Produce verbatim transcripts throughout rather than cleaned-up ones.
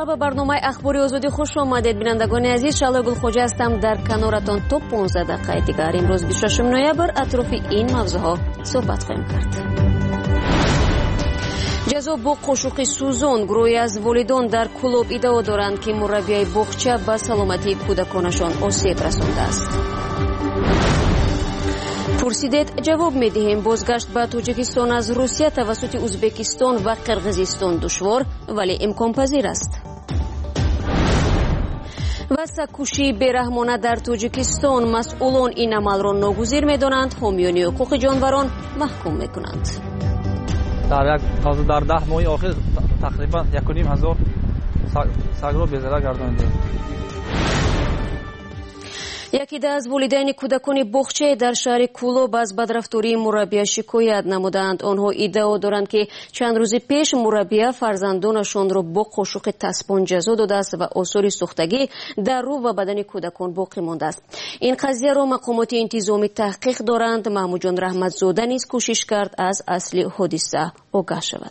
سلام به برنامه اخباری آزادی خوش آمدید بینندگان عزیز. شعله گلخوجه هستم در کنارتان تا پانزده دقیقه دیگر. امروز بیست و ششم نوامبر اطراف این موضوعها صحبت خواهیم کرد. جزا با قاشق سوزان. گروهی از والدان در کلوب ادعا دارند که مربی باغچه به سلامتی کودکانشان آسیب رسانده است. پرسیدید جواب میدهیم. بازگشت به تاجیکستان از روسیه توسط ازبکستان و قرقیزستان دشوار ولی امکان پذیر است. و سکوشی بیرحمانه در تاجیکستان. مسئولان این عمل را ناگزیر میدانند. حامیان حقوق جانوران محکوم میکنند. در یک در ده ماه آخر تقریبا یک و نیم هزار سگ را بی‌ضرر گردانیدیم. یکی از والدین کودکان باغچه در شهر کلوب از بدرفتاری مربی شکایت نمودند. آنها ادعا دارند که چند روز پیش مربی فرزندانشان را با قاشق تسبان جزا داده است و آثار سوختگی در رو و بدن کودکان باقی مانده است. این قضیه را مقامات انتظامی تحقیق دارند. محمود جان رحمتزاده نیز کوشش کرد از اصل حادثه آگاه شود.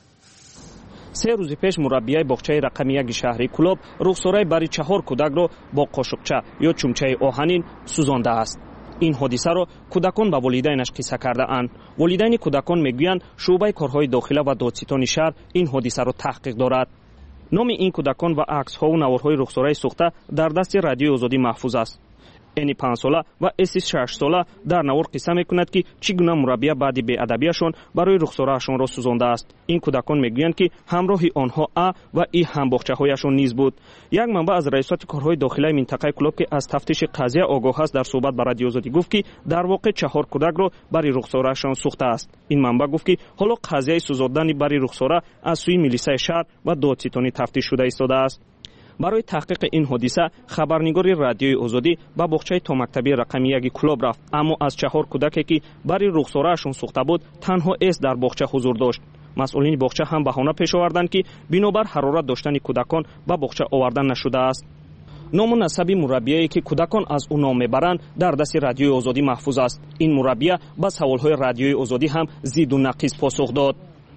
سه روز پیش مربی باغچه رقم یک شهر کلوب رخساره برای چهار کودک را با قاشقچه یا چمچه آهنین سوزانده است. این حادثه را کودکان به والدینش قصه کرده اند. والدین کودکان میگویند شعبه کارهای داخله و دادستان شهر این حادثه را تحقیق دارد. نام این کودکان و عکس ها و نوارهای رخساره سوخته در دست رادیوی آزادی محفوظ است. اینی پنج ساله و اسی شش ساله در نوار قصه میکند که چگونه مربی بعد بی‌ادبیشان برای رخسارهشان را سوزانده است. این کودکان میگویند که همراه آنها ا و ای هم باغچه‌هایشان نیز بود. یک منبع از رئیسات کارهای داخلی منطقه کلوب که از تفتیش قضیه آگاه است در صحبت با رادیو آزادی گفت که در واقع چهار کودک را برای رخسارهشان سوخته است. این منبع گفت که حالا قضیه سوزاندن برای رخساره از سوی میلیسای شهر و دادستانی تفتیش شده ایستاده است. برای تحقیق این حادثه خبرنگار رادیوی آزادی به باغچه تا مکتبی رقم یک کلوب رفت، اما از چهار کودکی که برای رخسارهشان سوخته بود تنها اس در باغچه حضور داشت. مسئولین باغچه هم بهانه پیش آوردند که بنابر حرارت داشتن کودکان به باغچه آوردن نشده است. نام و نسب مربیایی که کودکان از او نام میبرند در دست رادیوی آزادی محفوظ است. این مربی به سوالهای رادیوی آزادی هم زید و نقیض پاسخ داد.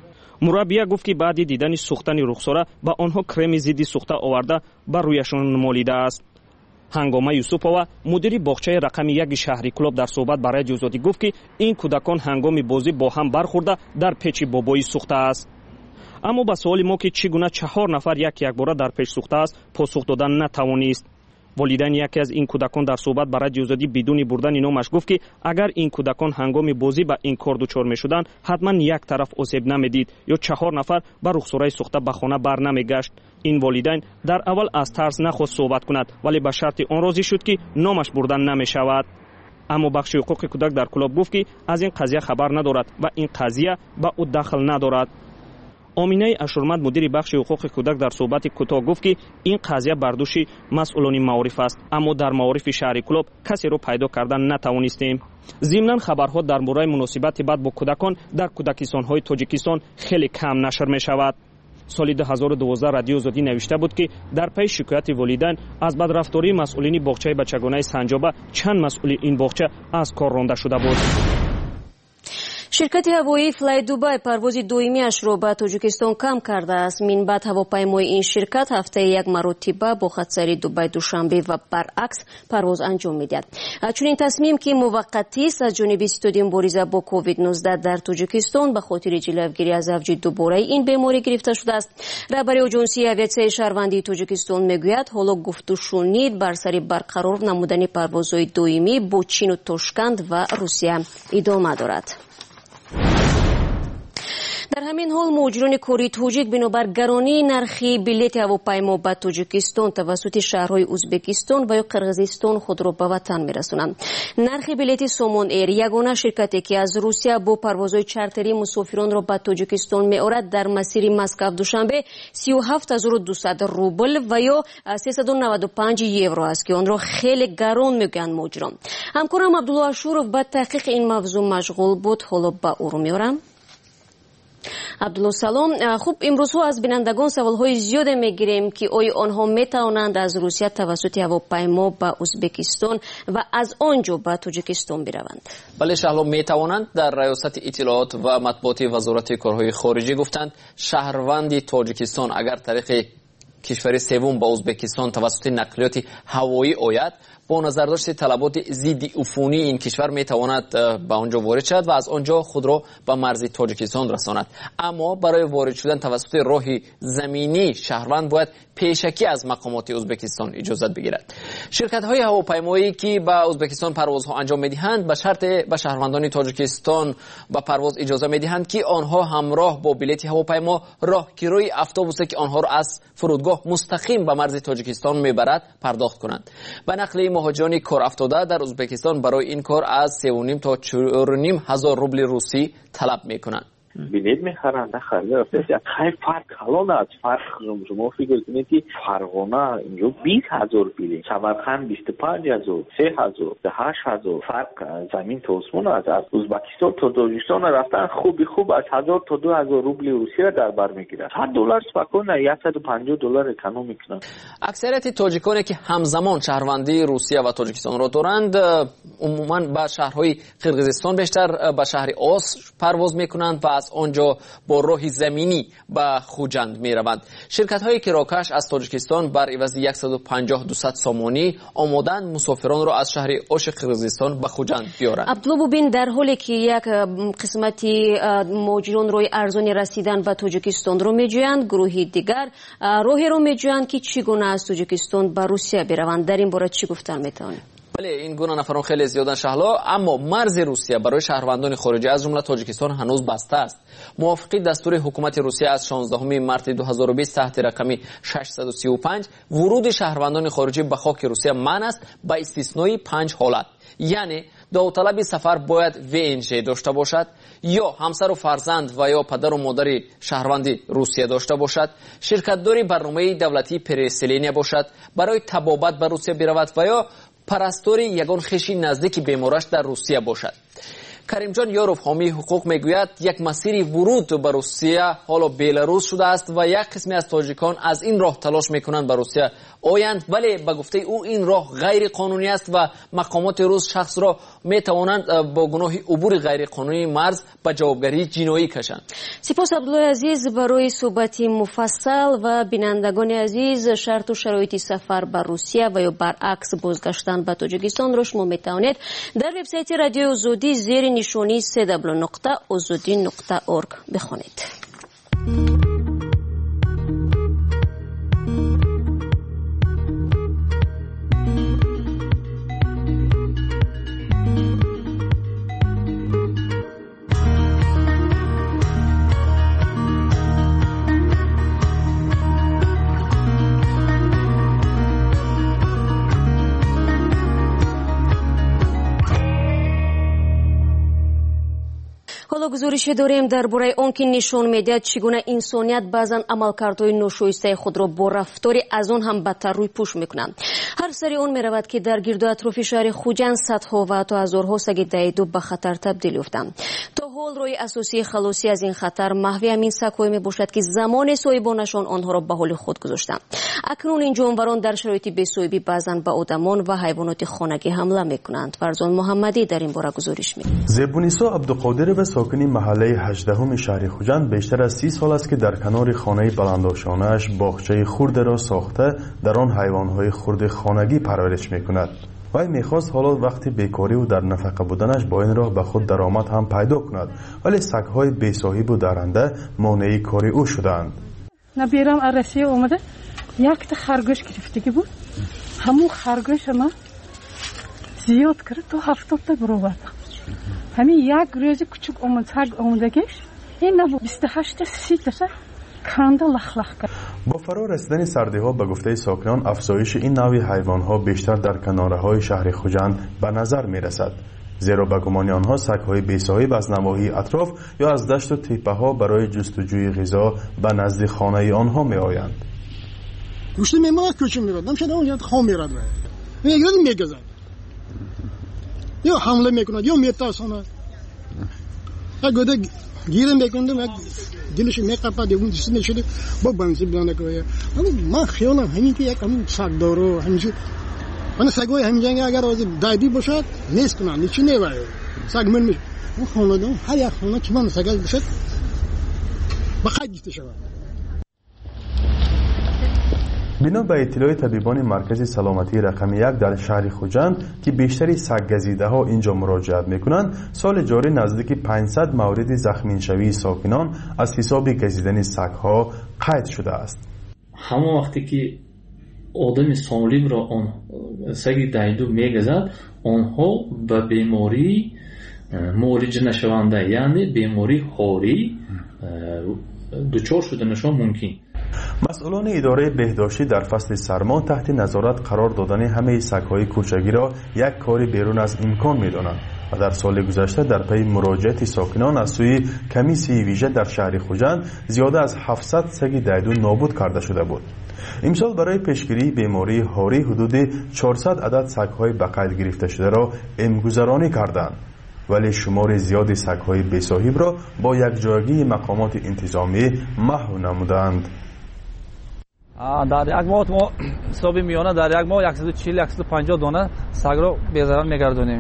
مربی گفت که بعد دیدن سوختن رخساره با آنها کرم ضد سوخته آورده بر رویشان مالیده است. هنگامه یوسفова مدیر باغچه رقم یک شهری کلوب در صحبت برای رادیو آزادی گفت که این کودکان هنگام بازی با هم برخورده در پیچ بابایی سوخته است. اما با سوال ما که چگونه چهار نفر یک یک بار در پیچ سوخته است پاسخ دادن نتوانست. والدین یکی از این کودکان در صحبت برای رادیو آزادی بدون بردن نامش گفت که اگر این کودکان هنگام بازی با این کار دچار میشدند حتما یک طرف آسیب نمیدید یا چهار نفر به رخساره سوخته به خانه بر نمیگشت. این والدین در اول از ترس نخواست صحبت کند ولی به شرط آن راضی شد که نامش بردن نمیشود. اما بخش حقوق کودک در کلوب گفت که از این قضیه خبر ندارد و این قضیه به او دخل ندارد. آمینه اشورمند مدیر بخش حقوق کودک در صحبت کوتاه گفت که این قضیه بردوش مسئولان معارف است، اما در معارف شهر کلوب کسی را پیدا کردن نتوانستیم. ضمناً خبرها در مورد مناسبت بد با کودکان در کودکستان‌های تاجیکستان خیلی کم نشر می شود. سال دو هزار و دوازده رادیو آزادی نوشته بود که در پی شکایت والدین از بدرفتاری مسئولین باغچه بچگانه سنجابه چند مسئول این باغچه از کار رانده شده بود. شرکت هوایی فلای دوبای پرواز دومیش را به تاجیکستان کم کرده است. منبع هواپیمای این شرکت هفته یک مرتبه با خطسری دوبای دوشنبه و برعکس پرواز انجام میدهد. چون این تصمیم که موقتی است از جانب ستاد مبارزه با کووید نوزده در تاجیکستان به خاطر جلوگیری از اوج دوباره این بیماری گرفته شده است. رهبر آژانسی اویاسیون شهروندی تاجیکستان میگوید حالا گفت و شنید بر سر برقرار نمودن پروازهای دومی با چین و تاشکند و روسیه ادامه دارد. در همین حال مهاجران کره تاجیک بنابر گرانی نرخی بلیط هواپیما به تاجیکستان توسط شهرهای ازبکستان و یا قرقیزستان خود را به وطن میرسانند. نرخ بلیط سامان ایر یگانه شرکتی که از روسیه با پروازهای چارتری مسافران را به تاجیکستان میآورد در مسیر مسکو دوشنبه سی و هفت هزار و دویست روبل و یا سیصد و نود و پنج یورو است که آن را خیلی گران میگن مهاجران. همکارم عبدالله اشورов به تحقیق این موضوع مشغول بود. حالا به او رو میارم. عبدالله سلام. خوب امروز ها از بینندگان سوال های زیاده میگیریم که آیا آنها میتوانند از روسیه توسط هواپیما به ازبکستان و از آنجا به تاجیکستان بروند؟ بله شهلا میتوانند. در ریاست اطلاعات و مطبوعات وزارت کارهای خارجه گفتند شهروند تاجیکستان اگر طریق کشور سوم به ازبکستان توسط نقلیات هوایی آید، با نظر داشت طلبات ضد عفونی این کشور می تواند به آنجا وارد شود و از آنجا خود را به مرز تاجیکستان رساند. اما برای وارد شدن توسط راه زمینی شهروند باید پیشکی از مقامات ازبکستان اجازت بگیرد. شرکت های هواپیمایی که به ازبکستان پروازها انجام میدهند به شرط به شهروندان تاجیکستان به پرواز اجازه میدهند که آنها همراه با بلیط هواپیما راهگیری اتوبوسی که آنها را از فرودگاه مستقیم به مرز تاجیکستان میبرد پرداخت کنند. به نقل مهاجران کار افتاده در ازبکستان برای این کار از سه و نیم تا چهار و نیم هزار روبل روسی طلب میکنند. بلیط میخرن نه خریدار خیلی فرق کلان است. فرق شما فکر کنید که فرغانه اینجا بیست هزار بلیط، سمرقند بیست و پنج هزار، سه هزار، هشت هزار. فرق زمین تا آسمان است. از ازبکستان تا تاجیکستان رفتن خوبی خوب از هزار تا دو هزار روبل روسی را در بر میگیرد. صد دلار سپکانه صد و پنجاه دلار اکونومی میکنن. اکثریت تاجیکانی که همزمان شهروندی روسیه و تاجیکستان را دارند عموما به شهرهای قرقیزستان بیشتر به شهر آس پرواز میکنند و از آنجا با راه زمینی به خوجند می روند. شرکت های کراکش از تاجیکستان بر عوض صد و پنجاه تا دویست سامانی آمادن مسافران را از شهر آش قرقیزستان به خوجند بیارند. عبدالله ببین، در حالی که یک قسمتی مهاجران روی ارزانی رسیدن به تاجیکستان رو میجویند، گروهی دیگر راهی رو میجویند که چگونه از تاجیکستان به روسیه بروند. در این باره چی گفتن میتونید؟ بله، این گونه نفران خیلی زیادن شهلا، اما مرز روسیه برای شهروندان خارجی از جمله تاجیکستان هنوز بسته است. موافق دستور حکومت روسیه از شانزدهم مارس دو هزار و بیست تحت رقم ششصد و سی و پنج ورود شهروندان خارجی به خاک روسیه منع است با استثنای پنج حالت. یعنی داوطلب سفر باید وی ان جی داشته باشد، یا همسر و فرزند و یا پدر و مادر شهروندی روسیه داشته باشد، شرکتدار برنامه دولتی پرسلینیا باشد، برای طبابت به روسیه برود و یا پرستاری یگان خویش نزدیک بیمارش در روسیه باشد. کریم جان یاروف حامی حقوق میگوید یک مسیر ورود به روسیه حالا بیلاروس شده است و یک قسمی از تاجیکان از این راه تلاش میکنند به روسیه آیند، ولی به گفته او این راه غیر قانونی است و مقامات روس شخص را میتوانند با گناه عبور غیر قانونی مرز به جوابگری جنایی کشند. سپاس عبدالله عزیز برای صحبت مفصل. و بینندگان عزیز، شرط و شرایط سفر به روسیه و یا برعکس بازگشتن به تاجیکستان را شما میتوانید در وبسایت رادیو آزادی زیر نشانی سه دبلیو نقطه آزادی نقطه اورگ بخوانید. حالا گزارش داریم درباره آنکه نشان میدهد چگونه انسانیت بعضن عملکردهای ناشایسته خود را با رفتاری از آن هم بدتر روی پوش میکنند. هر سری آن میرود که در گرد و اطراف شهر خوجند صدها و حتی هزارها سگ دایدو به خطر تبدیل یافتند. تا حال روی اساسی خلاصی از این خطر محوی همین سگ‌های میباشد که زمان صاحبانشان آنها را به حال خود گذاشتند. اکنون این جانوران در شرایط بی‌صاحبی بعضن به آدمان و حیوانات خانگی حمله میکنند. فرزان محمدی در این باره گزارش می‌دهد. زیبونیسا عبدالقادر و ساکنی محله هجدهم شهر خوجند بیشتر از سی سال است که در کنار خانه بلندآشانه‌اش باغچه خرد را ساخته در آن حیوانات خرد خانگی پرورش میکند. وی میخواست حالا وقتی بیکاری و در نفقه بودنش با این راه به خود درآمد هم پیدا کند، ولی سگ‌های بی‌صاحب و درنده مانع کاری او شدند. نبیرم عرسی اومده یک تا خرگوش گرفتگی بود، همون خرگوش ما زیاد کرد تو هفتاد تا برآورد. همین یک روز کوچک اومد سگ اومدگیش این نبود بیست و هشت تا سی تا کنده لخ لخ کرد. با فرا رسیدن سردی ها به گفته ساکنان افزایش این نوع حیوان ها بیشتر در کناره های شهر خوجند به نظر می رسد، زیرا به گمان آنها سگ های بی‌صاحب از نواحی اطراف یا از دشت و تپه ها برای جستجوی غذا به نزد خانه آنها می آیند. گوشت میمونه کوچه میرد نمیشه اونجا خام میرد میگرد میگذن یا حمله میکند یا میتاسونه اگه گیره میکنه دلش میقپه دیگه دست میشده با بنزین بیانه کنه. من خیالم همین که یک همون سگ داره همیشه من سگای همین جنگ اگر از دایدی باشد نیست کنن نیچی نیواره سگ من میشه اون خانه دارم هر یک خانه که من سگای باشد بخواهد گیسته شود. بنا به اطلاع طبیبان مرکز سلامتی رقم یک در شهر خوجند که بیشتری سگ‌گزیده ها اینجا مراجعت میکنند، سال جاری نزدیک پانصد مورد زخمینشوی ساکنان از حساب گزیدن سگ ها قید شده است. همون وقتی که آدم سالم را آن سگ دایدو میگذد، آنها به بیماری مولج نشونده یعنی بیماری هاری دچار شدنشان ممکن. مسئولان اداره بهداشتی در فصل سرما تحت نظارت قرار دادن همه سگ‌های کوچگی را یک کار بیرون از امکان می‌دانند و در سال گذشته در پی مراجعت ساکنان از سوی کمیسیون ویژه در شهر خوجند زیاده از هفتصد سگ دایدو نابود کرده شده بود. امسال برای پیشگیری بیماری هاری حدود چهارصد عدد سگ‌های به قید گرفته شده را امگذرانی کردند، ولی شمار زیادی سگ‌های بی‌صاحب را با یک جایگی مقامات انتظامی محو نمودند. در یک ماه ما حساب میانه در یک ماه صد و چهل صد و پنجاه دانه سگ را بی‌ضرر میگردونیم.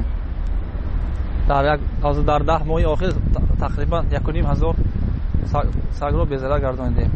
در یک در ده ماه آخر تقریبا یک و نیم هزار سگ را بی‌ضرر گرداندیم.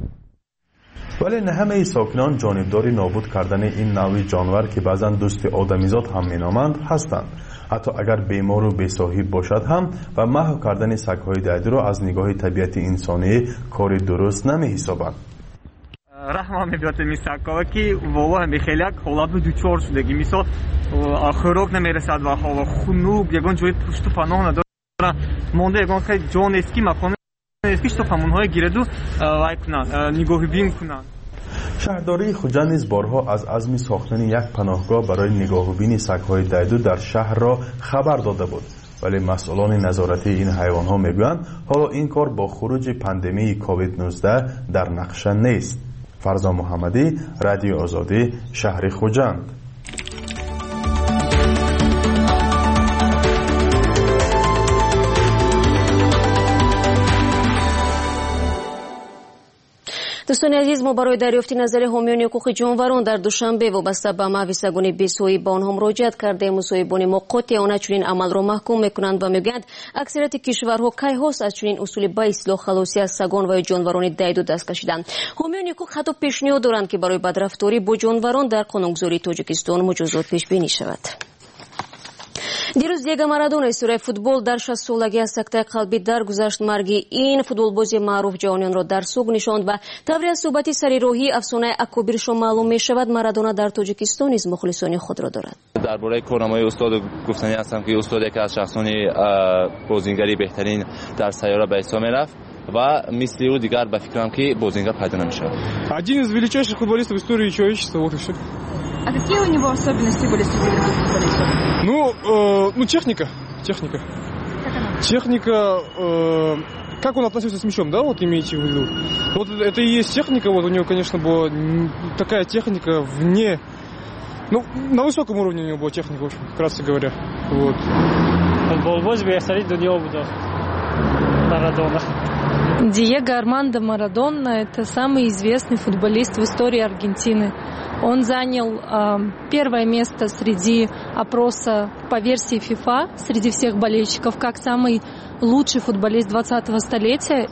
ولی نه همه ساکنان جانبدار نابود کردن این نوع جانور که بعضا دوست آدمیزاد هم مینامند هستند، حتی اگر بیمار و بی‌صاحب باشد هم، و محو کردن سگ‌های دایدو را از نگاه طبیعت انسانی کار درست نمی‌حسابند. رحم می‌بیاد این سگ‌ها که والله به خیلی حالات دوچار شدگی، مثلا خوراک نمی‌رسد و هوا خنوب یگان جای پشت و پناه ندارن، مونده یگان خیلی جان اسکی مکان اسکی تو فهمون‌های گیردو وای کنن نگاه بین کنن. شهرداری خوجند نیز بارها از عزم ساختن یک پناهگاه برای نگاهبین سگ‌های دایدو در شهر را خبر داده بود، ولی مسئولان نظارتی این حیوان‌ها میگویند حالا این کار با خروج پاندمی کووید نوزده در نقشه نیست. فرزا محمدی، رادیو آزادی، شهر خوجند. دوستان عزیز، ما برای دریافت نظر حامیان حقوق جانوران در دوشنبه وابسته به محو سگان بی‌صاحب به آنها مراجعت کردیم. مصاحبان ما قاطع آن چنین عمل را محکوم میکنند و میگویند اکثریت کشورها کی هاست از چنین اصول به اصلاح خلاصی از سگان و جانوران دایدو دست کشیدند. حامیان حقوق حتی پیشنهاد دارند که برای بدرفتاری با جانوران در قانونگذاری تاجیکستان مجازات پیش بینی شود. دیروز دیگو مارادونا استوری فوتبال در شصت سالگی از سکته قلبی درگذشت. مرگ این فوتبالباز معروف جهانیان را در سوگ نشاند و طوری از صحبتی سریراهی افسانه اکابرشان معلوم می شود مارادونا در تاجیکستان نیز مخلصان خود را دارد. درباره کارنامه استاد گفتنی هستم که استاد یکی از شخصان بازیگری بهترین در سیاره به حساب میرفت و مثل او دیگر به فکرم که бозинга پیدا نمیشه. Один из величайших футболистов в истории человечества, вот и все. А какие у него особенности были среди других футболистов? Ну, э, ну техника, техника. Техника, э, как он относился с мячом, да, вот имеете в виду? Вот это и есть техника, вот у него, конечно, была такая техника вне, ну, на высоком уровне у него была техника, в общем, вкратце говоря, вот. Футболбоз бехтарин дунё буда. Марадона. Диего Армандо Марадона – это самый известный футболист в истории Аргентины. Он занял э, первое место среди опроса по версии FIFA среди всех болельщиков как самый лучший футболист двадцатого столетия.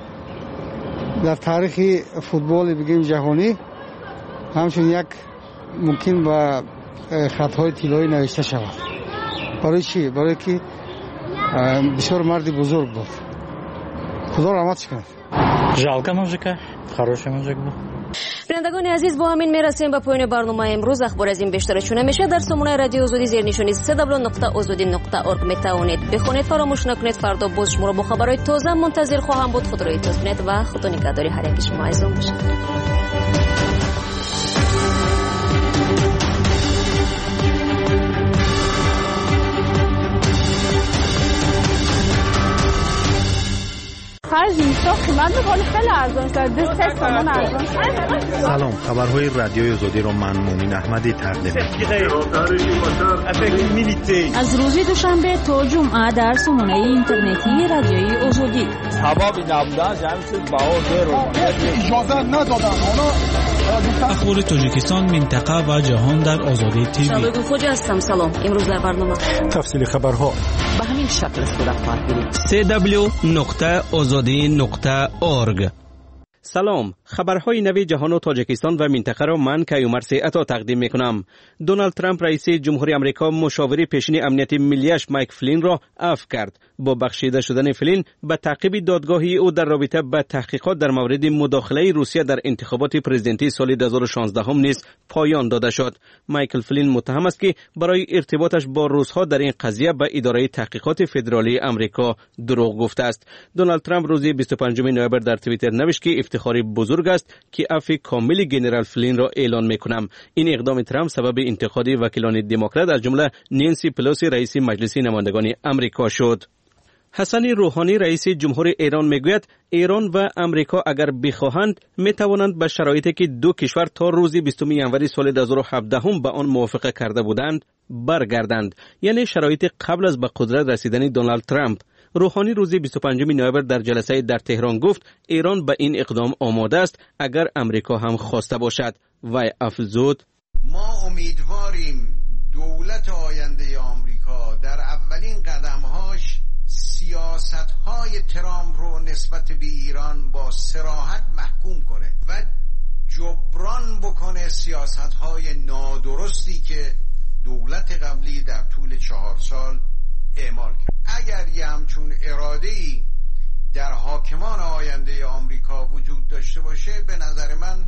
در تاریخ فوتبال بگیم جهانی همچون یک ممکن با خطهای طلایی نوشته شود. برای چی؟ برای که بسیار مرد بزرگ بود. خدا رحمتش کنه. Жалко мужика, хороший мужик был. بینندگان عزیز، با همین میرسیم به پایان برنامه امروز. اخبار از این بیشترش نمیشه در سامانه رادیو آزادی زیر نشانی سه دبلیو نقطه آزادی نقطه اورگ میتوانید بخونید. فراموش نکنید فردا باز شما را با خبرهای تازه منتظر خواهم بود. خود را احتیاط کنید و خدا نگهداری هر یک شما عزیزان باشید. خرج میشه قیمت بقول خیلی ارزان شده سه تومن ارزان شده. سلام، خبرهای رادیوی آزادی رو من مومین احمدی تقدیم از روز دوشنبه تا جمعه در سامانه اینترنتی رادیوی آزادی. هوا بی نبودن جمع شد بها رو اجازه ندادن. اخبار تاجیکستان، منطقه و جهان در آزادی تیوی. شبگو خوجه هستم. سلام. امروز در برنامه تفصیل خبرها به همین شکل صورت خواهد گرفت. سه دبلیو نقطه آزادی نقطه اورگ سلام، خبرهای نوی جهان و تاجیکستان و منطقه را من کیومرث عطا تقدیم میکنم. دونالد ترامپ رئیس جمهوری آمریکا مشاور پیشین امنیت ملیش مایک فلین را عفو کرد. با بخشیده شدن فلین به تعقیب دادگاهی او در رابطه با تحقیقات در مورد مداخله روسیه در انتخابات پرزیدنتی سال دو هزار و شانزده هم نیز پایان داده شد. مایکل فلین متهم است که برای ارتباطش با روس‌ها در این قضیه به اداره تحقیقات فدرالی آمریکا دروغ گفته است. دونالد ترامپ روز بیست و پنجم نوامبر در توییتر نوشت که افتخاری بزرگ است که عفو کامل جنرال فلین را اعلان میکنم. این اقدام ترامپ سبب انتقاد وکیلان دموکرات از جمله نانسی پلوسی رئیس مجلس نمایندگان آمریکا شد. حسن روحانی رئیس جمهور ایران میگوید ایران و آمریکا اگر بخواهند میتوانند به شرایطی که دو کشور تا روز بیستم ژانویه سال دو هزار و هفده هم به آن موافقه کرده بودند برگردند، یعنی شرایط قبل از به قدرت رسیدن دونالد ترامپ. روحانی روز بیست و پنجم نوامبر در جلسه در تهران گفت ایران به این اقدام آماده است اگر آمریکا هم خواسته باشد. و افزود ما امیدواریم دولت آینده آمریکا در اولین قدمهاش سیاست‌های ترامپ رو نسبت به ایران با صراحت محکوم کنه و جبران بکنه سیاست‌های نادرستی که دولت قبلی در طول چهار سال اعمال کرد. اگر یه همچون اراده‌ای در حاکمان آینده آمریکا وجود داشته باشه، به نظر من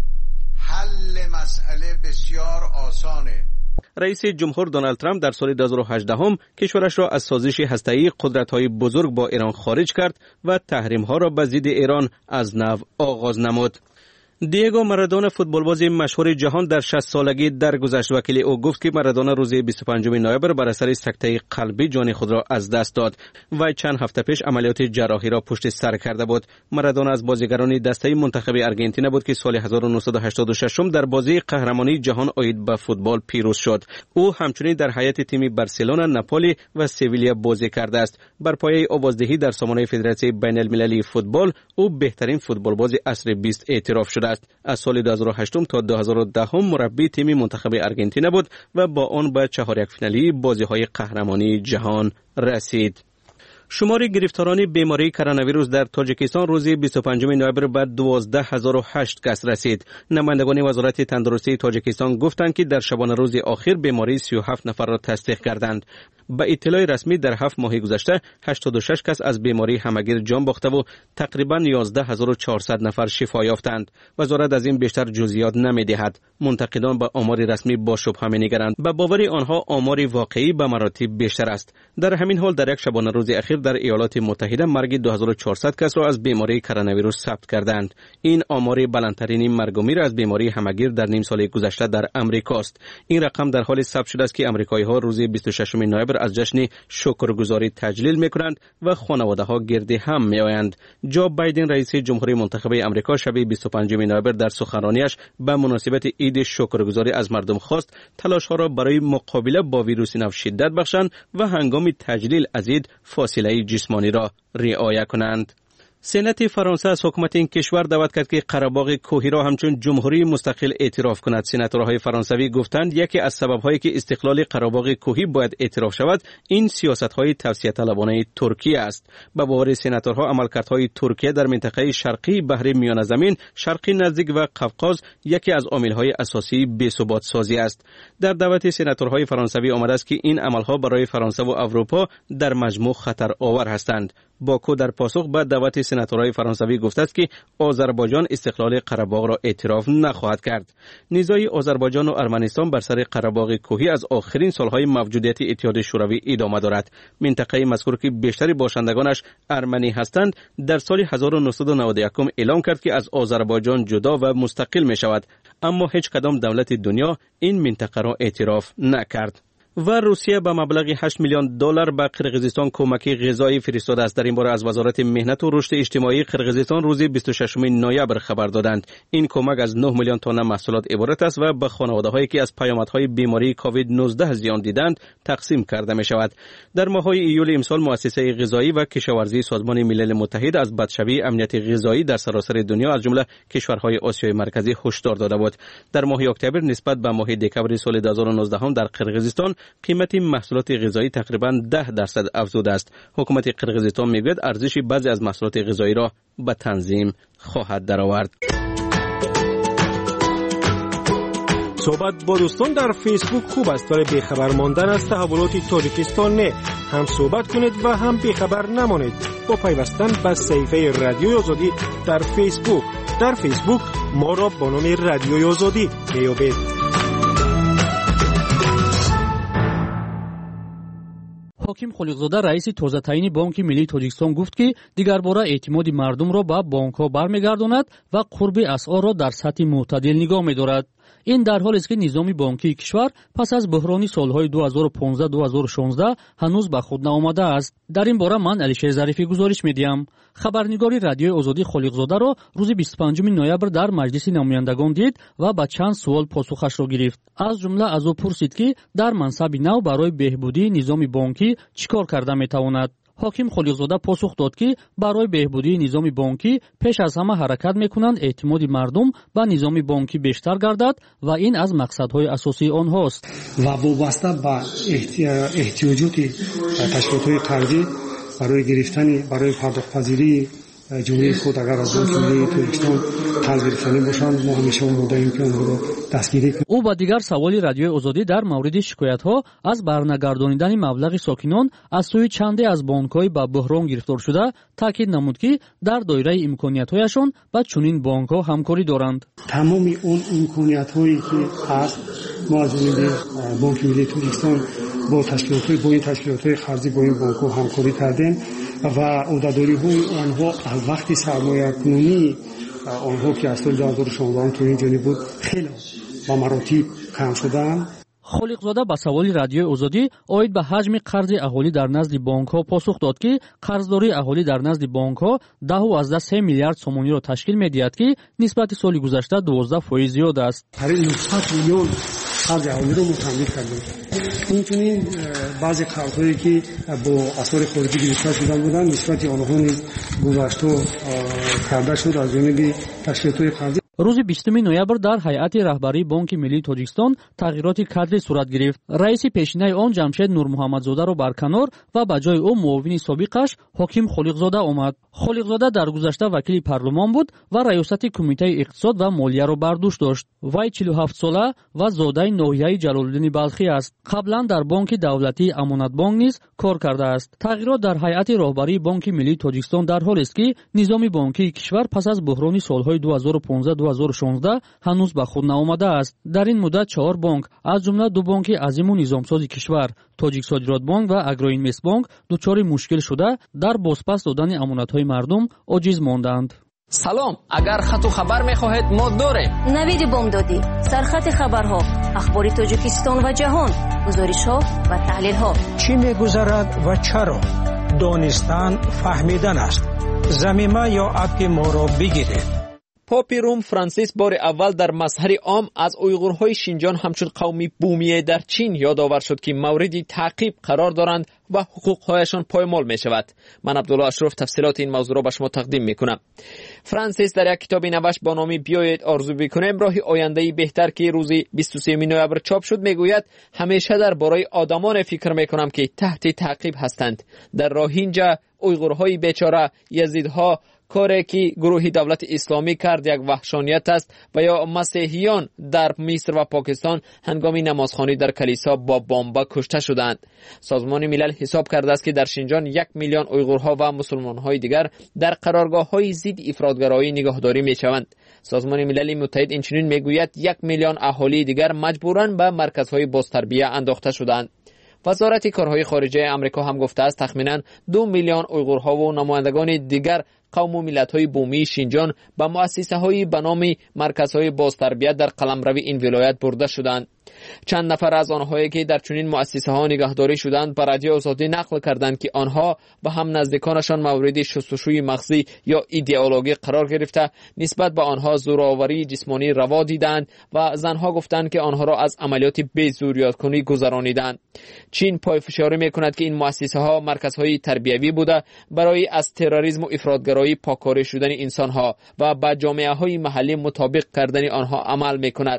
حل مسئله بسیار آسانه. رئیس جمهور دونالد ترامپ در سال دو هزار و هجده هم کشورش را از سازش هسته‌ای قدرت‌های بزرگ با ایران خارج کرد و تحریم‌ها را به ضد ایران از نو آغاز نمود. دیگو مارادونا فوتبالباز مشهور جهان در شصت سالگی درگذشت. وکیل او گفت که مارادونا روز بیست و پنجم نوامبر بر اثر سکته قلبی جان خود را از دست داد و چند هفته پیش عملیات جراحی را پشت سر کرده بود. مارادونا از بازیگران دسته منتخب آرژانتین بود که سال هزار و نهصد و هشتاد و شش در بازی قهرمانی جهان آید به فوتبال پیروز شد. او همچنین در هیئت تیم بارسلونا، ناپولی و سویلیا بازی کرده است. بر پایه آوازدهی در سامانه فدراسیون بین المللی فوتبال او بهترین فوتبالباز عصر بیست اعتراف شده. از سال دو هزار و هشت تا دو هزار و ده مربی تیم منتخب آرژانتین بود و با آن به چهار یک فینالی بازی‌های قهرمانی جهان رسید. شمار گرفتاران بیماری کرونا ویروس در تاجیکستان روز بیست و پنجم نوامبر به دوازده هزار و هشت کس رسید. نمایندگان وزارت تندرستی تاجیکستان گفتند که در شبانه روز آخر بیماری سی و هفت نفر را تصدیق کردند. به اطلاع رسمی در هفت ماه گذشته هشتاد و شش کس از بیماری همگیر جان باخته و تقریبا یازده هزار و چهارصد نفر شفا یافتند. وزارت از این بیشتر جزئیات نمی‌دهد. منتقدان به آمار رسمی با شبهه می‌نگرند. به باور آنها آمار واقعی به مراتب بیشتر است. در همین حال در یک شبانه روز اخیر در ایالات متحده مرگ دو هزار و چهارصد کس را از بیماری کرونا ویروس ثبت کردند. این آمار بلندترین مرگ و میر از بیماری همگیر در نیم سال گذشته در امریکا است. این رقم در حال ثبت شده است که امریکایی‌ها روز بیست و ششم نوامبر از جشن شکرگزاری تجلیل می‌کنند و خانواده‌ها گرد هم می‌آیند. جو بایدن رئیس جمهوری منتخب آمریکا شب بیست و پنجم نوامبر در سخنرانیش به مناسبت عید شکرگزاری از مردم خواست تلاش‌ها را برای مقابله با ویروس نو شدت بخشند و هنگام تجلیل از عید فاصله جسمانی را رعایت کنند. سنت فرانسه از حکومت این کشور دعوت کرد که قره‌باغ کوهی را همچون جمهوری مستقل اعتراف کند. سناتورهای فرانسوی گفتند یکی از سبب‌هایی که استقلال قره‌باغ کوهی باید اعتراف شود این سیاست‌های توسعه طلبانه ترکیه است. به باور سناتورها عملکردهای ترکیه در منطقه شرقی بحر میانه زمین، شرقی نزدیک و قفقاز یکی از عامل‌های اساسی بی‌ثبات سازی است. در دعوت سناتورهای فرانسوی آمده است که این عمل‌ها برای فرانسه و اروپا در مجموع خطر آور هستند. باکو در پاسخ به دعوت سناتورهای فرانسوی گفته است که آذربایجان استقلال قره‌باغ را اعتراف نخواهد کرد. نزاع آذربایجان و ارمنستان بر سر قره‌باغ کوهی از آخرین سالهای موجودیت اتحاد شوروی ادامه دارد. منطقه مذکور که بیشتر باشندگانش ارمنی هستند در سال هزار و نهصد و نود و یک اعلام کرد که از آذربایجان جدا و مستقل می شود، اما هیچ کدام دولت دنیا این منطقه را اعتراف نکرد. و روسیه به مبلغ هشت میلیون دلار به قرقیزستان کمک غذایی فرستاده است. در این باره از وزارت مهنت و رشد اجتماعی قرقیزستان روز بیست و ششم نوامبر خبر دادند. این کمک از نه میلیون تن محصولات عبارت است و به خانواده‌هایی که از پیامدهای بیماری کووید نوزده زیان دیدند تقسیم کرده می شود. در ماه‌های ایول امسال مؤسسه غذایی و کشاورزی سازمان ملل متحد از بدشوی امنیت غذایی در سراسر دنیا از جمله کشورهای آسیای مرکزی هشدار داده بود. در ماه اکتبر نسبت به ماه دکمبر سال دو هزار و نوزده هم در قرقیزستان قیمت محصولات غذایی تقریباً ده درصد افزوده است. حکومت قرقیزستان میگوید ارزش بعضی از محصولات غذایی را به تنظیم خواهد درآورد. صحبت با دوستان در فیسبوک خوب است ولی بیخبر ماندن از تحولات تاجیکستان نه. هم صحبت کنید و هم بیخبر نمانید با پیوستن به صفحه رادیوی آزادی در فیسبوک. در فیسبوک ما را با نام رادیوی آزادی میابید. حاکم خلیقزاده رئیس تازه‌ترین بانک ملی تاجیکستان گفت که دیگر باره اعتماد مردم را به بانک‌ها برمیگرداند و قرب اسعار را در سطح معتدل نگاه می‌دارد. این در حالی است که نظام بانکی کشور پس از بحرانی سالهای دو هزار و پانزده دو هزار و شانزده هنوز به خود نآمده است. در این باره من علیشیر ظریفی گزارش می‌دهم. خبرنگاری رادیوی آزادی خلیقزاده را روز بیست و پنجم نوامبر در مجلس نمایندگان دید و با چند سوال پاسخش را گرفت. از جمله از او پرسید که در منصب نو برای بهبودی نظام بانکی چیکار کرده می‌تواند. حاکم خلیقزاده پاسخ داد که برای بهبودی نظام بانکی پیش از همه حرکت میکنند اعتماد مردم به نظام بانکی بیشتر گردد و این از مقصدهای اساسی آنهاست. و وابسته به احتیاجات تشکیلات‌های قرضی برای گرفتن برای پرداخت‌پذیری جمهوری خود اگر از جمهوری تاجیکستان قرض گرفتنی باشند ما همیشه امیدواریم که آنها را دستگیری کنیم. او با دیگر سوالی رادیوی آزادی در مورد شکایت‌ها از برنگردانیدن مبلغ ساکنان از سوی چندی از بانک‌های با بحران گرفتار شده تاکید نمود که در دایره امکانیت‌هایشان با چنین بانک‌ها همکاری دارند. تمام اون امکانیت‌هایی که هست ما از جانب بانک ملی تاجیکستان با تشکیلات‌های با این تشکیلات‌های خرجی با این بانک‌ها همکاری کردیم و عهده‌داری‌های آنها از وقتی سرمایه‌گذاری آنها که از سال دو هزار و شانزده تو این جانب بود خیلی با مراتب کم شدن. خلیقزاده با سوال رادیوی آزادی اوید به حجم قرض اهالی در نزد بانک‌ها پاسخ داد که قرضداری اهالی در نزد بانک‌ها ده و از سه میلیارد سومانی را تشکیل می‌دهد که نسبت سال گذشته دوازده فیصد زیاد است. حدود نهصد میلیون قرض اهالی را متحمل کردیم. اینچنین بعضی قرض‌هایی که با اسعار خارجی گرفته شدن بودند نسبت آنها نیز گذشته کرده شد از جانب تشکیلات‌های قرضی. روز بیستم نوامبر در هیئت رهبری بانک ملی تاجیکستان تغییرات کادری صورت گرفت. رئیس پیشینه آن جمشید نور محمدزاده را برکنار و به جای او معاون سابقش حاکم خلیقزاده آمد. خلیقزاده در گذشته وکیل پارلمان بود و ریاست کمیته اقتصاد و مالیه را بر دوش داشت. وی چهل و هفت ساله و زاده ناحیه جلال‌الدین بلخی است. قبلا در بانک دولتی امانت بانک نیز کار کرده است. تغییرات در هیئت رهبری بانک ملی تاجیکستان در حالی است که نظام بانکی کشور پس از بحران سالهای دو هزار و پانزده دو هزار و شانزده هنوز به خود نآمده است. در این مدت چهار بانک از جمله دو بانک عظیم و نظامساز کشور تاجیک صادرات بانک و اگروینوست بانک دچار مشکل شده در بازپس دادن امانت‌های مردم عاجز ماندند. سلام، اگر خط و خبر می‌خواهید ما داریم. نوید بامدادی، سرخط خبرها، اخبار تاجیکستان و جهان، گزارش‌ها و تحلیل‌ها. چی می‌گذرد و چرا؟ دانستن فهمیدن است. ضمیمه یا اپ ما را بگیرید. پاپ روم فرانسیس بار اول در مظهر عام از اویغورهای شینجان همچون قومی بومیه در چین یادآور شد که موردی تعقیب قرار دارند و حقوقهایشان پایمال می شود. من عبدالله اشرف تفصیلات این موضوع را به شما تقدیم می کنم. فرانسیس در یک کتاب نوشت با نام بیایید آرزو بکنیم راه آینده‌ای بهتر که روز بیست و سوم نوامبر چاپ شد میگوید همیشه درباره آدمان فکر می کنم که تحت تعقیب هستند. در روهینجا اویغورهای بیچاره، یزیدها، کاری که گروه دولت اسلامی کرد یک وحشانیت است و یا مسیحیان در مصر و پاکستان هنگام نمازخوانی در کلیسا با بمب کشته شدند. سازمان ملل حساب کرده است که در شینجان یک میلیون اویغورها و مسلمان‌های دیگر در قرارگاه‌های ضد افراطگرایی نگهداری می‌شوند. سازمان ملل متحد اینچنین میگوید یک میلیون اهالی دیگر مجبوراً به مرکزهای بازتربیه انداخته شدند. وزارت کارهای خارجه آمریکا هم گفته است تخمیناً دو میلیون اویغورها و نمایندگان دیگر قوم و ملت‌های بومی شینجان به مؤسسه‌های به نام مرکزهای بازتربیت در قلمرو این ولایت برده شدند. چند نفر از آنهایی که در چنین مؤسسه‌ها نگهداری شدند به رادیو آزادی نقل کردند که آنها به هم نزدیکانشان مورد شستشوی مغزی یا ایدئولوژی قرار گرفته نسبت به آنها زورآوری جسمانی روا دیدند و زنها گفتند که آنها را از عملیات بی‌ضروریات‌کنی گذرانیدند. چین پایفشاری می‌کند که این مؤسسه‌ها مرکزهای تربیوی بوده برای از تروریسم و افراطگرایی پاکاری شدن انسان‌ها و با جامعه‌های محلی مطابق کردن آنها عمل می‌کند.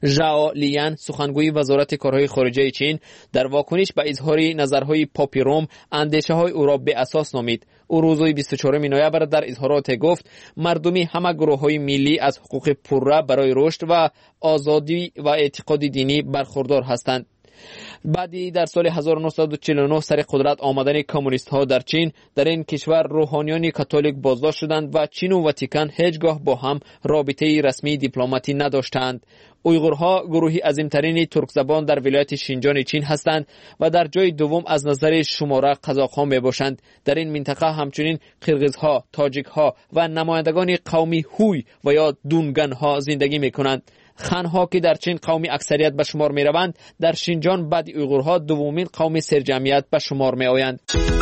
ژائو لیان سخنگوی وزارت کارهای خارجه چین در واکنش به اظهار نظرهای پاپی روم اندیشه‌های او را به اساس نامید. او روز بیست و چهارم نوامبر در اظهارات گفت مردمی همه گروه‌های ملی از حقوق پرره برای رشد و آزادی و اعتقاد دینی برخوردار هستند. بعدی در سال هزار و نهصد و چهل و نه سر قدرت آمدن کمونیست ها در چین، در این کشور روحانیان کاتولیک بازداشت شدند و چین و واتیکان هیچگاه با هم رابطه رسمی دیپلماتی نداشتند. اویغورها گروهی عظیمترین ترک زبان در ولایت شینجان چین هستند و در جای دوم از نظر شماره قزاق‌ها می باشند. در این منطقه همچنین قرغیزها، تاجیک‌ها و نمایندگان قومی هوی و یا دونگن‌ها زندگی می کنند. خانها که در چین قومی اکثریت به شمار می روند، در شینجان بعد اویغورها دومین قوم سرجمعیت به شمار می آیند.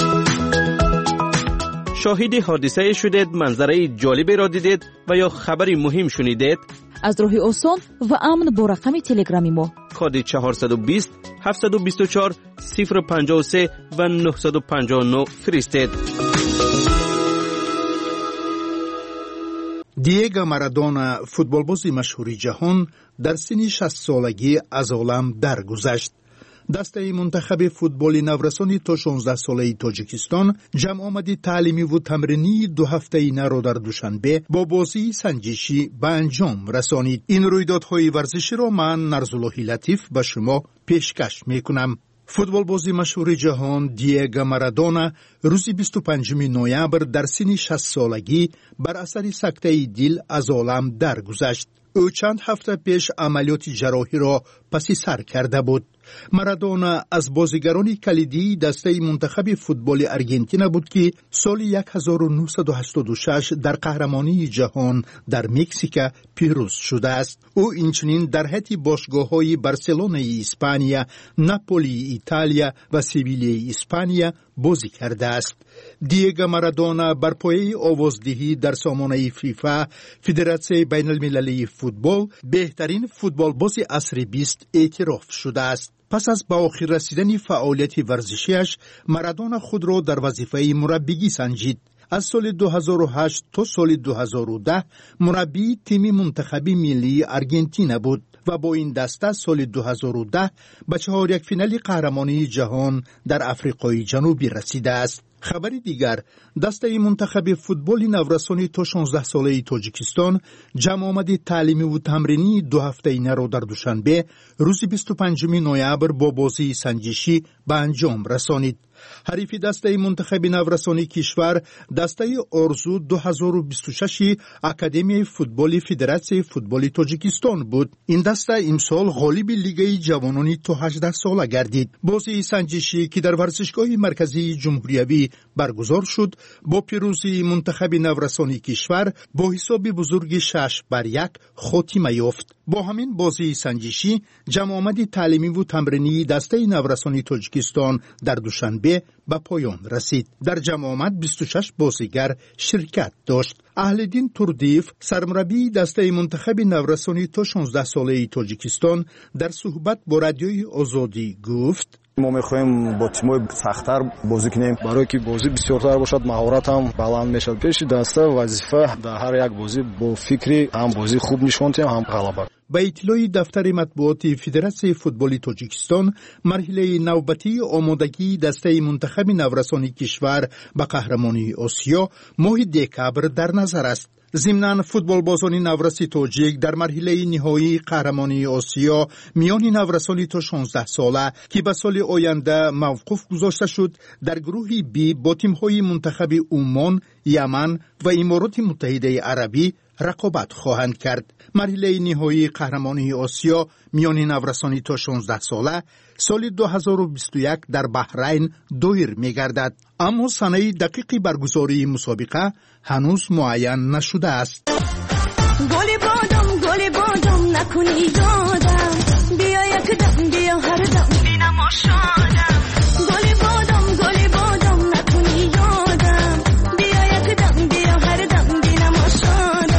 شاهد حادثه شدید، منظره جالبی را دیدید و یا خبری مهم شنیدید؟ از راه آسان و امن با رقم تلگرامی ما کد چهارصد و بیست هفتصد و بیست و چهار صفر پنجاه و سه و نهصد و پنجاه و نه فرستید. دیگو مارادونا فوتبالباز مشهور جهان در سن شصت سالگی از عالم درگذشت. دسته منتخب فوتبال نورسانی تا شانزده ساله تاجیکستان جمع آمدی تعلیمی و تمرینی دو هفته اینا را در دوشنبه با بازی سنجشی به انجام رسانید. این رویدادهای ورزشی را من نرزاللهی لطیف به شما پیشکش میکنم. فوتبال بازی مشهور جهان دیگو مارادونا روز بیست و پنجم نوامبر در سن شصت سالگی بر اثر سکته دل از عالم درگذشت. او چند هفته پیش عملیات جراحی را پس سر کرده بود. مارادونا از بازیگران کلیدی دسته منتخب فوتبال آرژانتین بود که سال هزار و نهصد و هشتاد و شش در قهرمانی جهان در مکزیک پیروز شده است. او اینچنین در هیئت باشگاه‌های بارسلونای اسپانیا، ناپولی ایتالیا و سویل اسپانیا بازی کرده است. دیگو مارادونا بر پایه آوازدهی در سامانه فیفا، فدراسیون بین المللی فوتبال، بهترین فوتبالباز عصر بیست اعتراف شده است. پس از به آخر رسیدن فعالیت ورزشیش، مارادونا خود را در وظیفه مربیگی سنجید. از سال دو هزار و هشت تا سال دو هزار و ده مربی تیم منتخب ملی آرژانتین بود و با این دسته سال دو هزار و ده به چهار یک فینال قهرمانی جهان در آفریقای جنوبی رسیده است. خبر دیگر، دسته منتخب فوتبال نورسانی تا شانزده ساله تاجیکستان جمع آمد تعلیمی و تمرینی دو هفته اینا را در دوشنبه روز بیست و پنجم نوامبر با بازی سنجشی به انجام رسانید. حریف دسته منتخب نورسانی کشور دسته آرزو دو هزار و بیست و شش اکادمی فوتبال فدراسیون فوتبال تاجیکستان بود. این دسته امسال غالب لیگ جوانان تا هجده ساله گردید. بازی سنجشی که در ورزشگاه مرکزی جمهوریوی برگزار شد با پیروزی منتخب نورسانی کشور با حساب بزرگ شش بر یک خاتمه یافت. با همین بازی سنجشی جمع آمد تعلیمی و تمرینی دسته نورسانی تاجیکستان در دوشنبه به پایان رسید. در جمع آمد بیست و شش بازیگر شرکت داشت. اهلدین توردیف سرمربی دسته منتخب نورسانی تا شانزده ساله تاجیکستان در صحبت با رادیوی آزادی گفت: ما می‌خوایم با تیم‌های سخت‌تر بازی کنیم برای که بازی بسیارتر باشد، مهارت هم بلند میشد. پیش دسته وظیفه در هر یک بازی با فکری هم بازی خوب نشون دهیم هم غلبه. با اطلاع دفتر مطبوعات فدراسیون فوتبال تاجیکستان، مرحله نوبتی آمادگی دسته منتخب نورسانی کشور به قهرمانی آسیا ماه دکبر در نظر است. ضمناً فوتبال بازان نورسی تاجیک در مرحله نهایی قهرمانی آسیا میان نورسانی تا شانزده ساله که به سال آینده موقوف گذاشته شد در گروه بی با تیم‌های منتخب عمان، یمن و امارات متحده عربی رقابت خواهند کرد. مرحله نهایی قهرمانی آسیا میان نورسانی تا شانزده ساله سال دو هزار و بیست و یک در بحرین دایر می‌گردد، اما سنه دقیقی برگزاری مسابقه هنوز معین نشده است. گلی بادم گلی بادم نکنی یادم، بیا یک دم بیا هر دم بینم آشادم. گلی بادم گلی بادم نکنی یادم، بیا یک دم بیا هر دم بینم آشادم.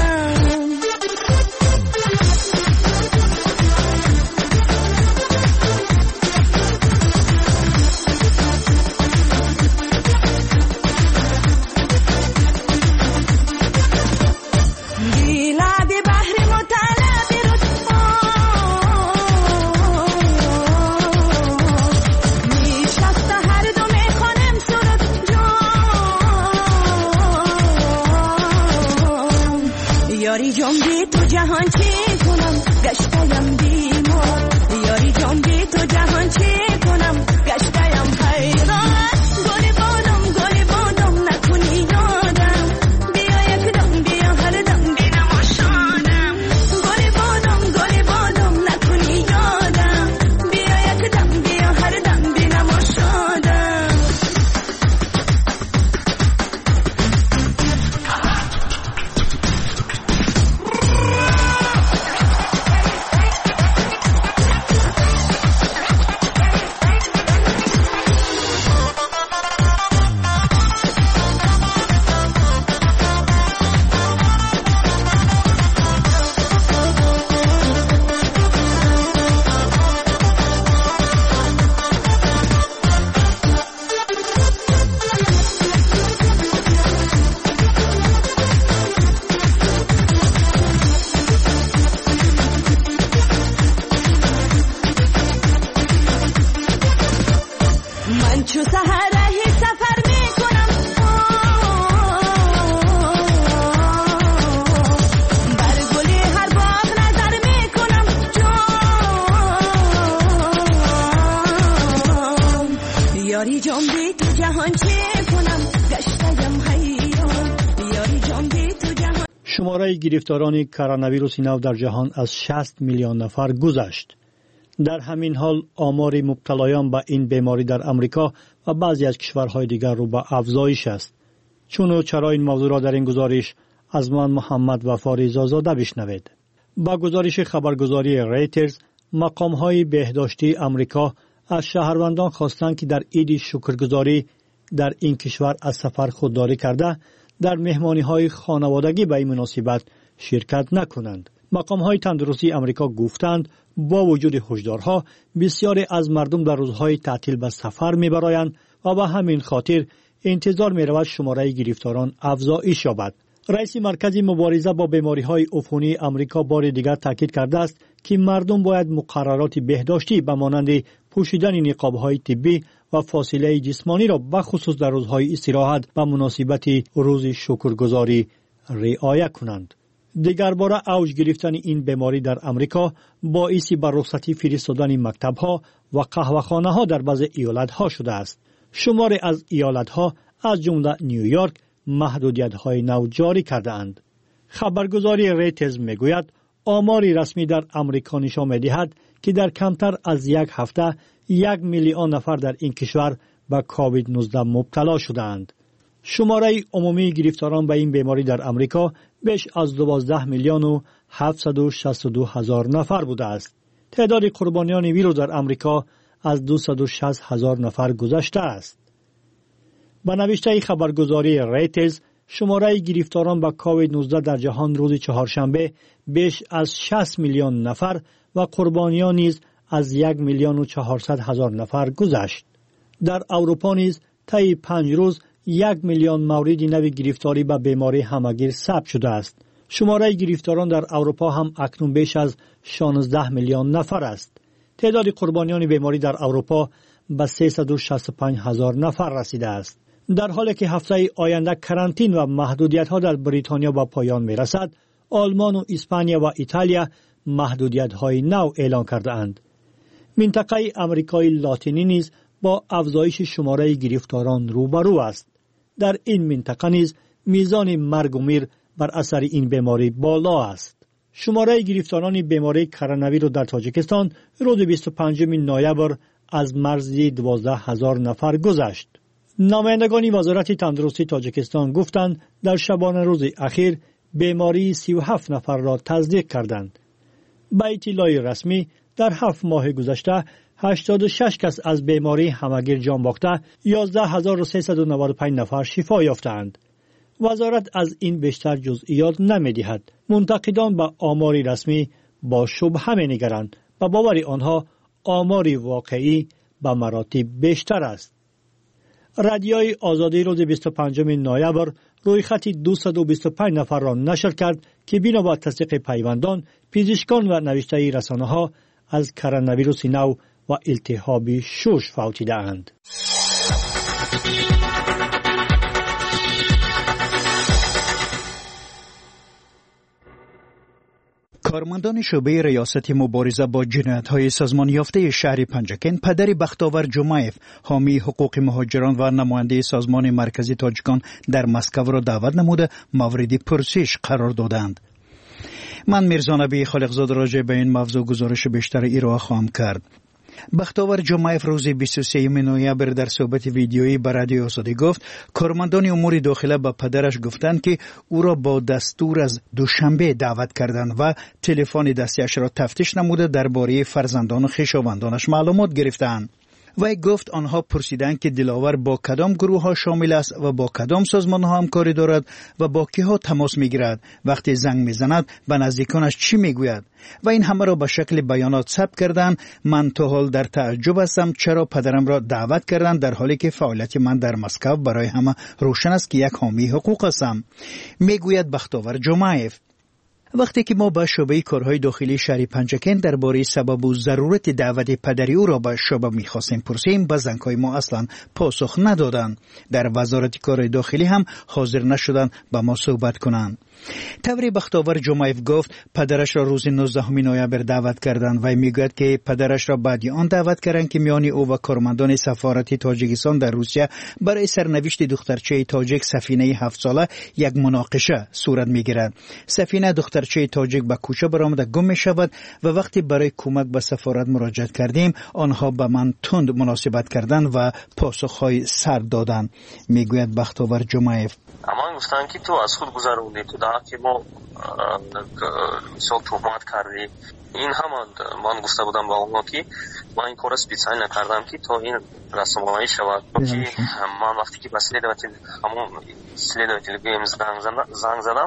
جهان چی کنم گشتم بیمار یاری جان بی تو جهان چی کنم گشتم حیران گل بادم گل بادم نکنی یادم بیا یک دم بیا هر دم بینم آشانم گل بادم گل بادم نکنی یادم بیا یک دم بیا هر دم بینم آشانم چو سحرهی سفر میکنم بر گلی هر باغ نظر میکنم جان یاری جان بی تو جهان چی کنم گشتم حیران یاری جان بی تو جهان. شماره گرفتاران کرونا ویروس نو در جهان از شصت میلیون نفر گذشت. در همین حال آمار مبتلایان به این بیماری در امریکا و بعضی از کشورهای دیگر رو به افزایش است. چون و چرا این موضوع را در این گزارش از من محمد وفاری زازاده بشنوید. با گزارش خبرگزاری ریترز، مقام‌های بهداشتی امریکا از شهروندان خواستند که در عید شکرگزاری در این کشور از سفر خودداری کرده در مهمانی‌های خانوادگی به این مناسبت شرکت نکنند. مقام‌های تندرستی امریکا گفتند با وجود هشدارها بسیاری از مردم در روزهای تعطیل به سفر می‌برایند و به همین خاطر انتظار می‌رود شماره گرفتاران افزایش یابد. رئیس مرکز مبارزه با بیماری‌های عفونی امریکا بار دیگر تاکید کرده است که مردم باید مقررات بهداشتی به مانند پوشیدن نقاب‌های طبی و فاصله جسمانی را به خصوص در روزهای استراحت و مناسبت روز شکرگزاری رعایت کنند. دیگر باره اوج گرفتن این بیماری در امریکا باعث به رخصتی فرستادن مکتب‌ها و قهوه‌خانه‌ها در بعضی ایالت‌ها شده است. شماری از ایالت‌ها از جمله نیویورک محدودیت‌های نو جاری کرده‌اند. خبرگزاری ریترز می‌گوید آماری رسمی در امریکا نشان می‌دهد که در کمتر از یک هفته یک میلیون نفر در این کشور به کووید نوزده مبتلا شده‌اند. شماره عمومی گرفتاران به این بیماری در امریکا بیش از دوازده میلیون و هفتصد و شصت و دو هزار نفر بوده است. تعداد قربانیان ویروس در امریکا از دویست و شصت هزار نفر گذشته است. با نوشته خبرگزاری ریترز، شماره گرفتاران به کووید نوزده در جهان روز چهارشنبه بیش از شصت میلیون نفر و قربانیان نیز از یک میلیون و چهارصد هزار نفر گذشت. در اروپا نیز طی پنج روز یک میلیون مورد نو گرفتاری به بیماری همگیر ثبت شده است. شماره گرفتاران در اروپا هم اکنون بیش از شانزده میلیون نفر است. تعداد قربانیان بیماری در اروپا به سیصد و شصت و پنج هزار نفر رسیده است. در حالی که هفته آینده کرانتین و محدودیت‌ها در بریتانیا به پایان می‌رسد، آلمان و اسپانیا و ایتالیا محدودیت‌های نو اعلان کرده‌اند. منطقه آمریکای لاتینی نیز با افزایش شماره گرفتاران روبرو است. در این منطقه نیز میزان مرگ و میر بر اثر این بیماری بالا است. شماره گرفتاران بیماری کرونا ویروس در تاجیکستان روز بیست و پنجم نوامبر از مرز دوازده هزار نفر گذشت. نمایندگان وزارت تندرستی تاجیکستان گفتند در شبانه روز اخیر بیماری سی و هفت نفر را تصدیق کردند. به اطلاع رسمی در هفت ماه گذشته هشتاد و شش کس از بیماری همگیر جان باخته، یازده هزار و سیصد و نود و پنج نفر شفا یافتند. وزارت از این بیشتر جزئیات نمی‌دهد. منتقدان به آمار رسمی با شبهه می‌نگرند و باور آنها آمار واقعی به مراتب بیشتر است. رادیوی آزادی روز بیست و پنجم نوامبر روی خط دویست و بیست و پنج نفر را نشر کرد که بنا به تصدیق پیوندان، پزشکان و نوشته رسانه‌ها از کرونا ویروس نو و التهاب شش فوتیده اند. کارمندان شعبه ریاست مبارزه با جنایت‌های سازمان یافته شهر پنجکن پدر بختاور جمعیف حامی حقوق مهاجران و نماینده سازمان مرکزی تاجیکان در مسکو را دعوت نموده مورد پرسش قرار دادند. من میرزا نبی خالقزاده راجع به این موضوع گزارش بیشتر ارائه خواهم کرد. بختاور جمعیف روز بیست و سوم نوامبر در صحبت ویدیویی به رادیو آزادی گفت کارمندان امور داخله به پدرش گفتند که او را با دستور از دوشنبه دعوت کردند و تلفن دستیش را تفتیش نموده درباره فرزندان و خویشاوندانش معلومات گرفتند. وی گفت آنها پرسیدند که دلاور با کدام گروه ها شامل است و با کدام سازمان ها همکاری دارد و با کی ها تماس میگیرد. وقتی زنگ میزند به نزدیکانش چی میگوید و این همه را به شکل بیانات ثبت کردند. من تا حال در تعجب هستم چرا پدرم را دعوت کردند در حالی که فعالیت من در مسکو برای همه روشن است که یک حامی حقوق هستم، میگوید بختاور جمعیف. وقتی که ما به شعبه کارهای داخلی شهر پنجکن درباره سبب و ضرورت دعوت پدری او را به شعبه می‌خواستیم پرسیم، به زنگ‌های ما اصلا پاسخ ندادند. در وزارت کارهای داخلی هم حاضر نشدند با ما صحبت کنند. توری بختاور جمعیف گفت پدرش را روز نوزدهم نوامبر دعوت کردند و میگوید که پدرش را بعد آن دعوت کردند که میان او و کارمندان سفارت تاجیکستان در روسیه برای سرنوشت دخترچه تاجیک سفینه هفت ساله یک مناقشه صورت میگیرد. سفینه دخترچه تاجیک به کوچه برآمده گم می شود و وقتی برای کمک به سفارت مراجعه کردیم آنها به من تند مناسبت کردند و پاسخهای سرد دادند، میگوید بختاور جمعیف. اما گفتن که تو از خود گذروندی، تو در که ما مثال تهمت کردی. این همان من گفته بودم با اونا که من این کار اسپیڅیل نکردم که تا این رسانه‌ای شود. که من وقتی که به سلیدوتیل همون سلیدوتیل گیم زنگ زدم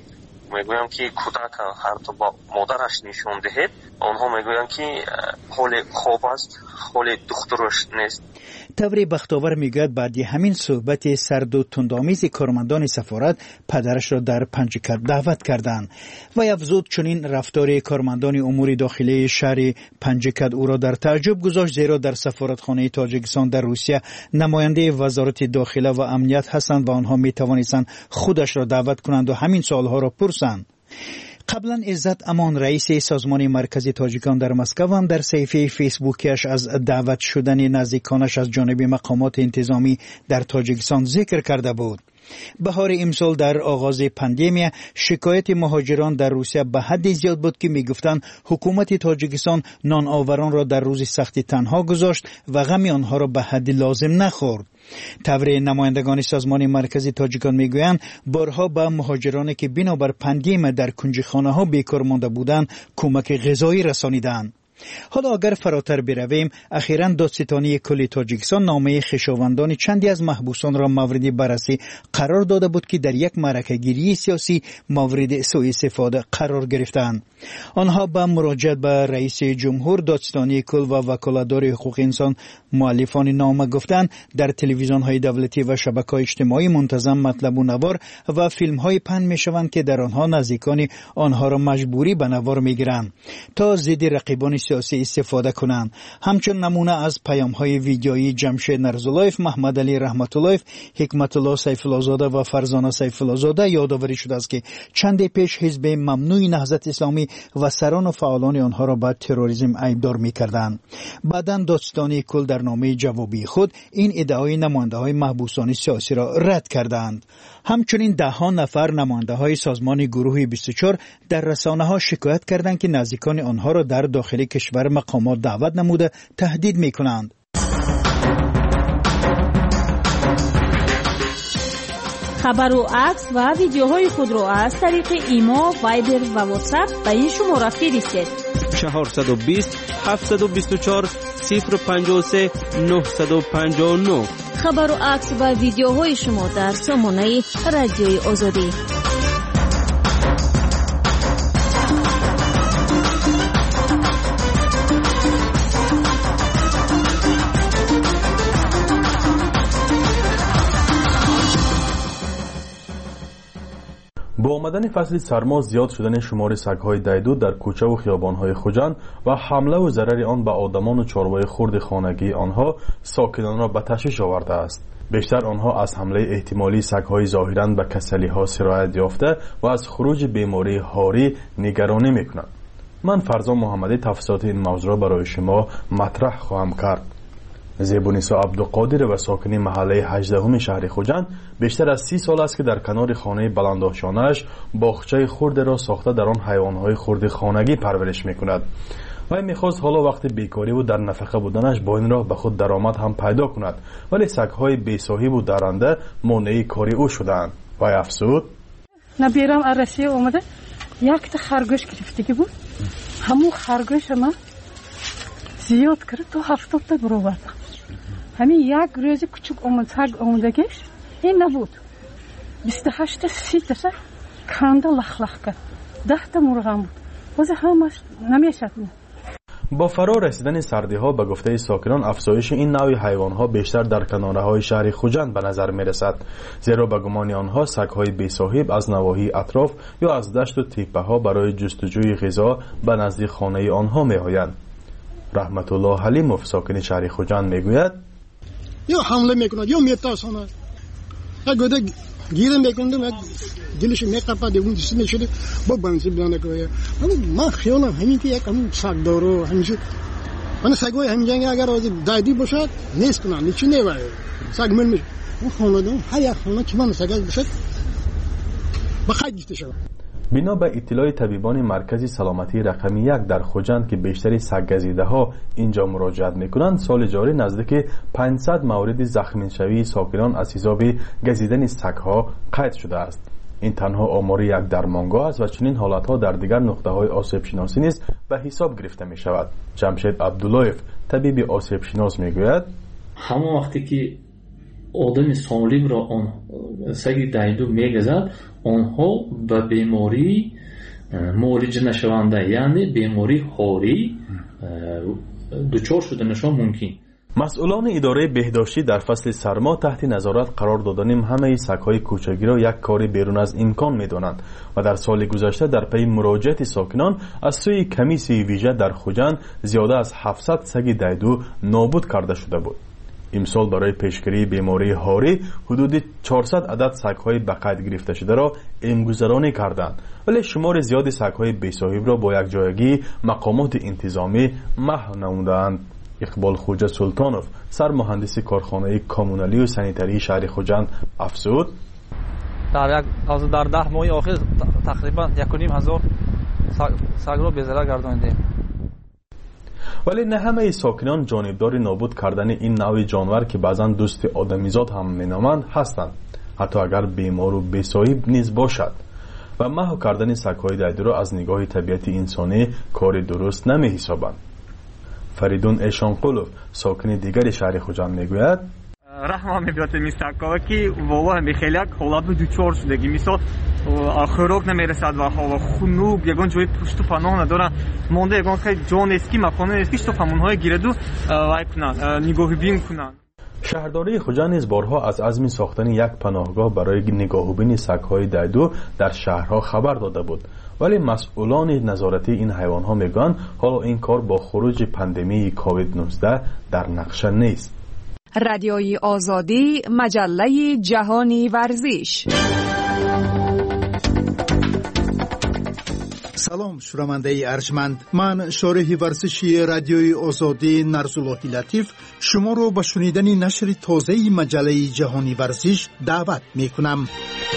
میگویم که کودک هر تو با مادرش نشون دهید، آنها میگویم که حال خوب است، حال دخترش نیست. توری بختاور میگوید بعد همین صحبت سرد و تندآمیز کارمندان سفارت پدرش را در پنجکر دعوت کردند و افزود چنین رفتار کارمندان امور داخلی شهر پنجکر او را در تعجب گذاشت، زیرا در سفارتخانه تاجیکستان در روسیه نماینده وزارت داخله و امنیت هستند و آنها می توانستند خودش را دعوت کنند و همین سوالها را پرسند. قبلا عزت امان رئیس سازمان مرکزی تاجیکان در مسکو هم در صفحه فیسبوکیش از دعوت شدن نزدیکانش از جانب مقامات انتظامی در تاجیکستان ذکر کرده بود. بهار امسال در آغاز پاندمی شکایت مهاجران در روسیه به حد زیاد بود که میگفتند حکومت تاجیکستان نان آوران را در روز سختی تنها گذاشت و غم آنها را به حد لازم نخورد. تبر نمایندگان سازمان مرکزی تاجیکان میگویند بارها به مهاجرانی که بنابر پاندمی در کنجخانه ها بیکار مانده بودند کمک غذایی رسانیدند. حالا اگر فراتر برویم، اخیراً دادستانی کل تاجیکستان نامه خویشاوندان چندی از محبوسان را مورد بررسی قرار داده بود که در یک معرکه‌گیری سیاسی مورد سوء استفاده قرار گرفتند. آنها به مراجعه به رئیس جمهور، دادستانی کل و وکالتدار حقوق انسان مؤلفان نامه گفتند در تلویزیون‌های دولتی و شبکه‌های اجتماعی منتظم مطلب و نوار و فیلم‌های پهن می‌شوند که در آنها نزدیکان آنها را مجبوری به نوار می‌گیرند تا ضد رقیبان سیاسی استفاده کنند. همچون نمونه از پیام‌های ویدیویی جمشید نرزالایف، محمد علی رحمت اللهیف، حکمت الله سیف الله زاده و فرزانه سیف الله زاده یادآوری شده است که چند پیش حزب ممنوع نهضت اسلامی و سران و فعالان آنها را به تروریسم ایبدار می‌کردند. بعداً دادستانی کل در نامه جوابی خود این ادعای نماینده‌های محبوسان سیاسی را رد کردند. همچنین ده ها نفر نماینده‌های سازمان گروه بیست و چهار در رسانه‌ها شکایت کردند که نزدیکان آنها را در داخل کشور مقامات دعوت نموده تهدید می‌کنند. خبر و عکس و ویدیوهای خود را از طریق ایما، وایبر و واتساپ به این شماره فرستید: چهارصد و بیست هفتصد و بیست و چهار صفر پنجاه و سه نهصد و پنجاه و نه. خبر و عکس و ویدیوهای شما در سامانه رادیوی آزادی. با آمدن فصل سرما زیاد شدن شمار سگ‌های دیدو در کوچه و خیابان‌های خوجند و حمله و ضرر آن به آدمان و چاروای خرد خانگی آنها ساکنان را به تشویش آورده است. بیشتر آنها از حمله احتمالی سگ‌های ظاهراً به کسلی‌ها سرایت یافته و از خروج بیماری هاری نگرانی می‌کنند. من فرزان محمدی تفصیلات این موضوع را برای شما مطرح خواهم کرد. زیبونیسا عبدالقادر و ساکنی محله هجدهم شهر خوجند بیشتر از سی سال است که در کنار خانه بلندآشانه‌اش باغچه خرد را ساخته در آن حیوانات خرد خانگی پرورش می‌کند. وی می‌خواست حالا وقت بیکاری و در نفقه بودنش با این راه به خود درآمد هم پیدا کند، ولی سگ‌های بی‌صاحب و درنده مانع کاری او شدند. وی افزود: نبیرم عرسی اومده یک تا خرگوش گرفتگی بود، همون خرگوش ما زیاد کرد تو هفتاد تا برآورد. همین یک روز کوچک اومد سگ اومدگیش این نبود، بیست و هشت تا سی تا کنده لخ لخ کرد، ده تا مرغ بود، واسه همش نمیشد. با فرا رسیدن سردی ها به گفته ساکنان افزایش این نوع حیوان ها بیشتر در کناره های شهر خوجند به نظر می رسد، زیرا به گمان آنها سگ های بی صاحب از نواحی اطراف یا از دشت و تپه ها برای جستجوی غذا به نزدیک خانه آنها می آیند. رحمت الله حلیموف ساکن شهر خوجند می گوید: یا حمله میکند یا میترساند، اگه گیرم میکندم دلش میقپد اون دست میشده با بنزین بیانه کنه. من خیالم همین که یک همون سگ داره همیشه من سگای همین جنگ اگر از دایدی باشد نیست کنم نیچی نیوه سگ من میشه اون خانه دارم هر یک خانه که من سگای باشد بخیر گیفته شد. بنا به اطلاع طبیبان مرکز سلامتی رقمی یک در خوجند که بیشتری سگ گزیده ها اینجا مراجعت میکنند، سال جاری نزدیک پانصد مورد زخمی شوی ساکنان از حساب گزیدن سگ ها قید شده است. این تنها آمار یک درمانگاه است و چنین حالت ها در دیگر نقطه های آسیب شناسی نیز به حساب گرفته می شود. جمشید عبداللهیف طبیب آسیب شناس می گوید: همون وقتی که آدم سالم را آن سگ دایدو میگذد آنها به بیماری مولج نشونده یعنی بیماری هاری دچار شدنشان ممکن. مسئولان اداره بهداشتی در فصل سرما تحت نظارت قرار دادن همه سگ‌های کوچگی را یک کار بیرون از امکان می‌دانند و در سال گذشته در پی مراجعت ساکنان از سوی کمیسیون ویژه در خوجند زیاده از هفتصد سگ دایدو نابود کرده شده بود. امسال برای پیشگیری بیماری هاری حدود چهارصد عدد سگ‌های به قید گرفته شده را امگذرانی کردند، ولی شمار زیادی سگ‌های بی‌صاحب را با یک جایگی مقامات انتظامی محو نمودند. اقبال خوجه سلطانوف سرمهندس کارخانه کامونالی و سانیتری شهر خوجند افزود: در یک از در ده ماه اخیر تقریبا یک و نیم هزار سگ را به ضرر گردانیدیم. ولی نه همه ساکنان جانبدار نابود کردن این نوع جانور که بعضا دوست آدمیزاد هم مینامند هستند، حتی اگر بیمار و بی‌صاحب نیز باشد، و محو کردن سگ‌های دایدو را از نگاه طبیعت انسانی کار درست نمی حسابند. فریدون ایشانقولوف ساکن دیگر شهر خوجند میگوید: رحم میاد میستکاوه که والله میخیلیک حالت دوچار شدگی مثال خوراک نمیرسد و خنوک یگان جای پشت و پناه ندارن مانده یگان خیلی جان اسکی مکانه اسکی تو همونهای گیردو وای کنن نگاهی بین کنن. شهرداری خوجند نیز بارها از عزم ساختن یک پناهگاه برای نگاهوبین سگ‌های دایدو در شهرها خبر داده بود، ولی مسئولان نظارتی این حیوان‌ها میگویند حالا این کار با خروج پاندمی کووید نوزده در نقشه نیست. رادیوی آزادی، مجله جهانی ورزش. سلام شنونده ارجمند، من شارح ورزشی رادیوی آزادی نرزالله لطیف شما رو به شنیدن نشر تازه مجله جهانی ورزش دعوت میکنم.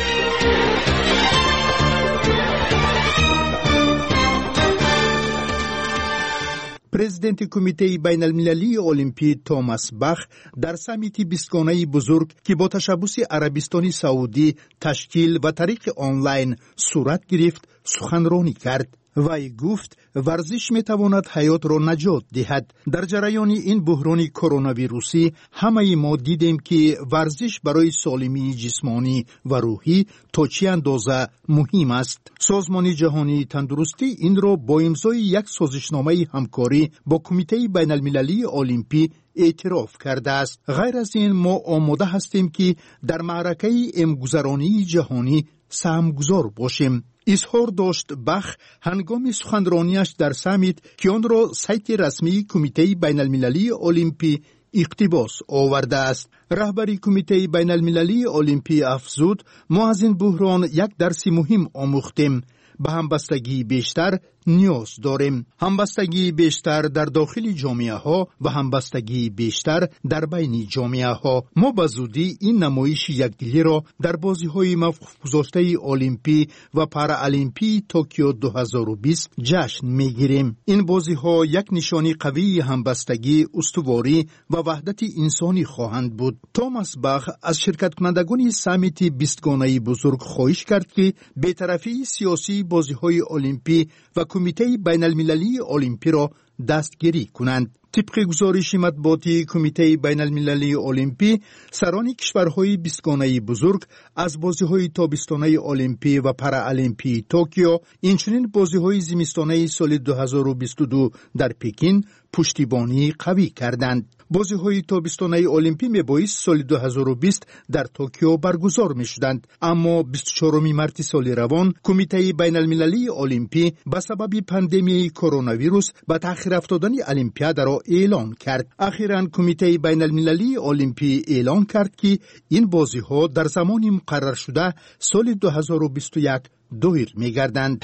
پرزیدنت کمیته بین المللی المپی توماس باخ در سمیت بیستگانه بزرگ که با تشبث عربستان سعودی تشکیل و طریق آنلاین صورت گرفت سخنرانی کرد. وی گفت ورزش می تواند حیات را نجات دهد. در جریان این بحران کرونا ویروسی همه ما دیدیم که ورزش برای سالمی جسمانی و روحی تا چه اندازه مهم است. سازمان جهانی تندرستی این را با امضای یک سازشنامه همکاری با کمیته بین المللی المپی اعتراف کرده است. غیر از این ما آماده هستیم که در معرکه امگذرانی جهانی سهمگذار باشیم. اظهار داشت بخ هنگام سخنرانیش در سمیت که آن را سایت رسمی کمیته بین المللی المپی اقتباس آورده است. رهبری کمیته بین المللی المپی افزود ما از این بحران یک درس مهم آموختیم. به همبستگی بیشتر نیاز داریم. همبستگی بیشتر در داخل جامعه ها و همبستگی بیشتر در بین جامعه ها. ما به زودی این نمایش یکدلی را در بازی های موقوف گذاشته المپی و پارالمپی توکیو دو هزار و بیست جشن میگیریم. این بازی ها یک نشانی قوی همبستگی، استواری و وحدت انسانی خواهند بود. توماس باخ از شرکت کنندگان سامیت بیستگانه بزرگ خواهش کرد که بی‌طرفی سیاسی بازی های المپی و کمیته بین المللی المپی را دستگیری کنند. طبق گزارش مطبوعاتی کمیته بین المللی المپی، سران کشورهای بیستگانه بزرگ از بازی‌های تابستانه المپی و پارالمپی توکیو، اینچنین بازی‌های زمستانه سال دو هزار و بیست و دو در پکین پشتیبانی قوی کردند. بازی‌های تابستانه المپی میبایست سال دو هزار و بیست در توکیو برگزار می‌شدند، اما بیست و چهارم مارس سال روان کمیته بین المللی المپی به سبب پاندمی کرونا ویروس به تأخیر افتادن المپیاد را اعلان کرد. اخیراً کمیته بین المللی المپی اعلان کرد که این بازی‌ها در زمان مقرر شده سال دو هزار و بیست و یک دایر می‌گردند.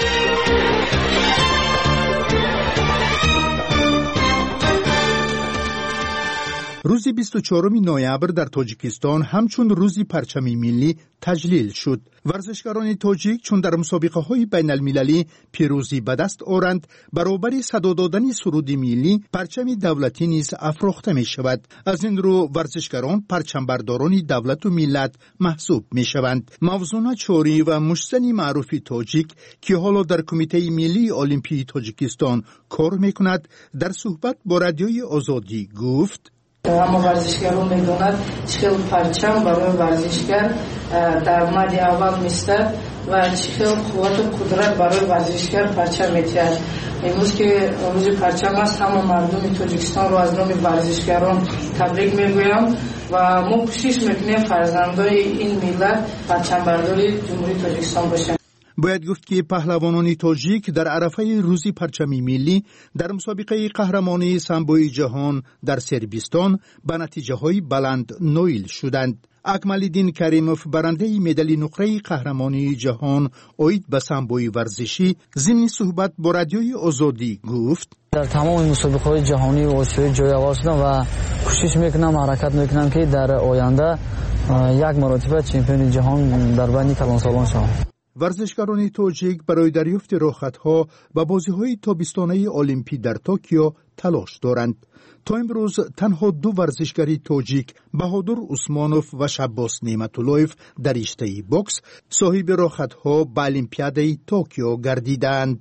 روز بیست و چهارم نوامبر در تاجیکستان همچون روز پرچم ملی تجلیل شد. ورزشکاران تاجیک چون در مسابقه های بین المللی پیروزی به دست آورند، برابر صدا دادن سرود ملی پرچم دولتی نیز افروخته می شود. از این رو ورزشکاران پرچم برداران دولت و ملت محسوب می شوند. موزونا چوری و مشتنی معروف تاجیک که حالا در کمیته ملی المپی تاجیکستان کار می کند، در صحبت با رادیوی آزادی گفت: اما ورزشکاران میدونند چه پرچم برای ورزشکار در مد اول میستد و چه قوت و قدرت برای ورزشکار پرچم میتید. امروز که روز پرچم است، همه مردم تاجیکستان رو از نام ورزشکاران تبریک میگویم و ما کوشش میکنیم فرزندای این ملت پرچم برداری جمهوری تاجیکستان باشند. باید گفت که پهلوانان تاجیک در عرفه روز پرچم ملی در مسابقه قهرمانی سامبوی جهان در سربستان به نتیجه های بلند نویل شدند. اکمالدین کریموف برنده مدال نقره قهرمانی جهان اوید به سامبوی ورزشی ضمن صحبت با رادیوی آزادی گفت: در تمام مسابقه های جهانی و آسیایی جای اول شدم و کوشش میکنم، حرکت میکنم که در آینده یک مرتبه چمپیون جهان در بین کلانسالان شوم. ورزشکاران تاجیک برای دریافت راحت‌ها و بازی‌های تابستانه المپی در توکیو تلاش دارند. تا امروز تنها دو ورزشکار تاجیک، بهادر عثمانوف و شباس نعمت‌اللهیف در رشته بوکس، صاحب راحت‌ها به المپیاد توکیو گردیدند.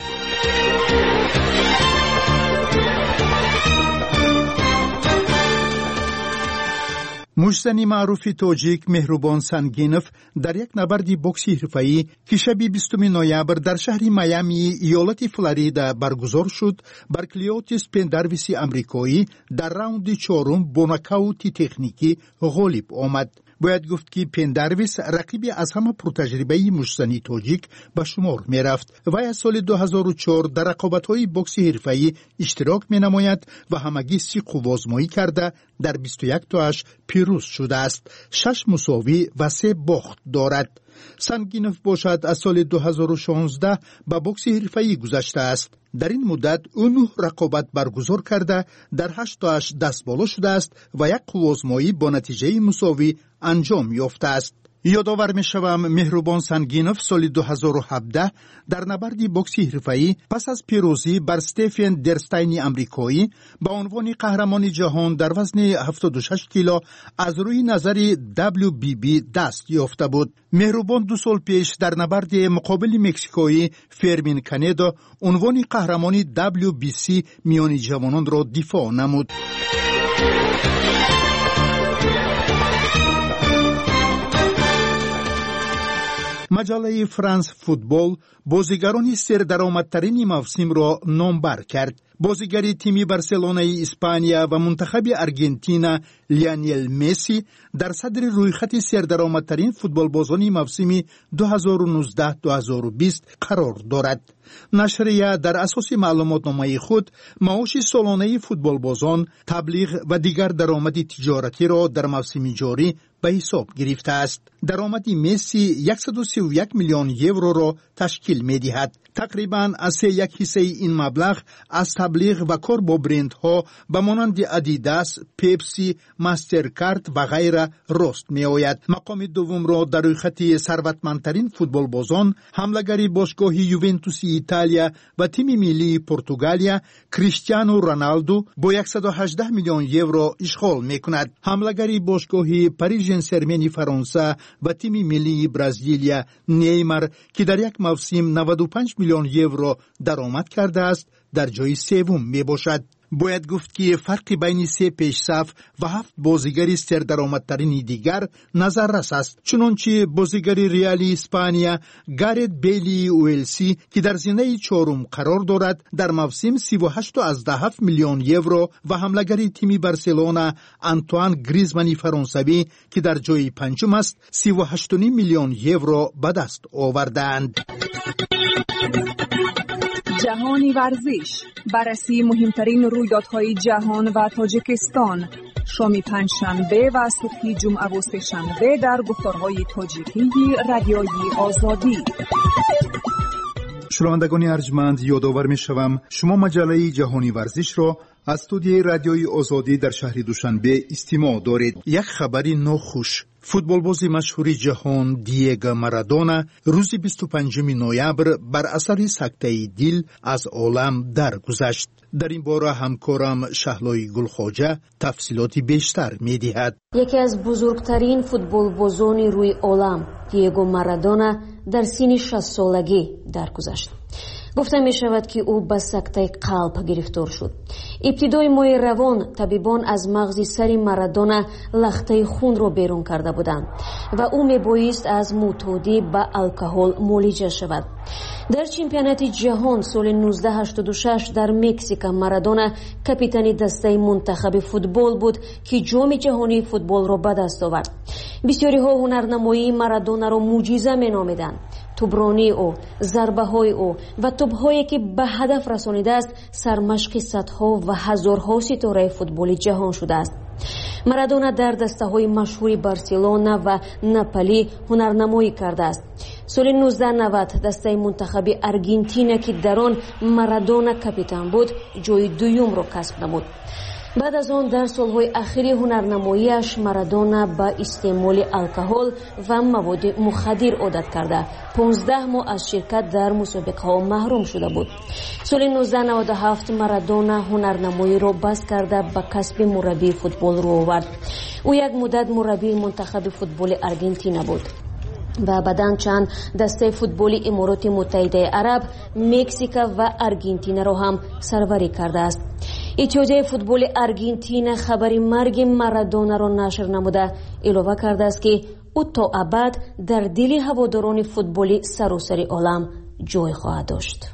مجزنی معروف تاجیک مهربان سنگینوف در یک نبرد بوکسی حرفه‌ای که شب بیستم نوامبر در شهر میامی ایالت فلوریدا برگزار شد، بر کلیوتیس پندرویس امریکایی در راوند چهارم با ناکاوت تکنیکی غالب آمد. باید گفت که پندرویس رقیبی از همه پرتجربه مجزنی تاجیک به شمار می رفت و از سال دو هزار و چهار در رقابت‌های بوکسی حرفه‌ای اشتراک می نماید و همگی سی قوه آزمایی کرده در بیست و یک تاش پیروز شده است. شش مساوی و سه باخت دارد. سنگینوف باشد از سال دو هزار و شانزده به بوکس حرفه‌ای گذشته است. در این مدت او نه رقابت برگزار کرده در هشت تاش دست بالا شده است و یک قوه آزمایی با نتیجه مساوی انجام یافته است. یادآور می‌شوم مهربان سنگینوف سال دو هزار و هفده در نبرد بوکسی حرفه‌ای پس از پیروزی بر استفن درستین امریکایی با عنوان قهرمان جهان در وزن هفتاد و شش کیلو از روی نظر دبلیو بی بی دست یافته بود. مهربان دو سال پیش در نبرد مقابل مکزیکایی فرمین کانیدو عنوان قهرمان دبلیو بی سی میان جوانان را دفاع نمود. مجله فرانس فوتبال بازیگران سردرآمدترین موسم را نامبر کرد. بازیگر تیم بارسلونای اسپانیا و منتخب آرژانتین لیونل مسی در صدر رویخط سردرآمدترین فوتبالبازان موسم دو هزار و نوزده دو هزار و بیست قرار دارد. نشریه در اساس معلوماتنامه خود معاش سالانه فوتبالبازان، تبلیغ و دیگر درآمد تجارتی را در موسم جاری به حساب گرفته است. درآمد مسی صد و سی و یک میلیون یورو را تشکیل می دهد. تقریباً از یک حصه این مبلغ از تبلیغ و کار با برندها به مانند ادیداس، پپسی، ماسترکارد و غیره راست می آید. مقام دوم را در رویخط ثروتمندترین فوتبالبازان حمله‌گر باشگاه یوونتوس ایتالیا و تیم ملی پرتغالیا کریستیانو رونالدو با صد و هجده میلیون یورو اشغال می کند. حمله‌گر باشگاه پاریس ژن ژرمن فرانسه و تیم ملی برزیلیا نیمار که در یک موسم نود و پنج میلیون یورو درآمد کرده است در جای سوم می باشد. باید گفت که فرق بین سه پیشصف و هفت بازیگر سردرآمدترین دیگر نظررس است. چنانچه بازیگر ریال اسپانیا گارت بیلی ویلسی که در زینه چهارم قرار دارد در موسم سی و هشت و هفت میلیون یورو و حمله‌گر تیم بارسلونا آنتوان گریزمان فرانسوی که در جای پنجم است سی و هشت و نیم میلیون یورو به دست آوردند. جهانی ورزش، بررسی مهمترین رویدادهای جهان و تاجیکستان، شام پنجشنبه و صبح جمعه و سه‌شنبه در گفتارهای تاجیکی رادیوی آزادی. شنوندگان ارجمند، یادآور می‌شوم شما مجله جهانی ورزش را از استودیوی رادیوی آزادی در شهر دوشنبه استماع دارید. یک خبری ناخوش: فوتبالباز مشهور جهان دیگو مارادونا روز بیست و پنجم نوامبر بر اثر سکته دل از عالم درگذشت. در این باره همکارم شهلای گلخواجه تفصیلات بیشتر می‌دهد. یکی از بزرگترین فوتبالبازان روی عالم دیگو مارادونا در سن شصت سالگی درگذشت. گفته می شود که او به سکته قلب گرفتار شد. ابتدای ماه روان طبیبان از مغز سر مارادونا لخته خون را بیرون کرده بودند و او می بایست از معتادی به الکل معالجه شود. در چمپیونات جهان سال نوزده هشتاد و شش در مکزیک مارادونا کاپیتان دسته منتخب فوتبال بود که جام جهانی فوتبال را به دست آورد. بسیاری ها هنرنمایی مارادونا را معجزه می نامیدند. توبرانی او، ضربه های او و توپ‌هایی که به هدف رسانیده است سرمشق صدها و هزارها ستاره فوتبال جهان شده است. مارادونا در دسته های مشهور بارسلونا و ناپولی هنرنمایی کرده است. سال نوزده نود دسته منتخب آرژانتین که در آن مارادونا کاپیتان بود جای دوم را کسب نمود. بعد از آن در سالهای اخیر هنرنماییش مارادونا با استعمال الکل و مواد مخدر عادت کرده پانزده ماه از شرکت در مسابقه ها محروم شده بود. سال نوزده نود و هفت مارادونا هنرنمایی را بس کرده به کسب مربی فوتبال رو آورد. او یک مدت مربی منتخب فوتبال آرژانتین بود و بعداً چند دسته فوتبال امارات متحده عرب، مکزیک و آرژانتین را هم سروری کرده است. اتحادیه فوتبال آرژانتین خبر مرگ مارادونا را نشر نموده اضافه کرده است که او تا ابد در دل هواداران فوتبال سراسر عالم جای خواهد داشت.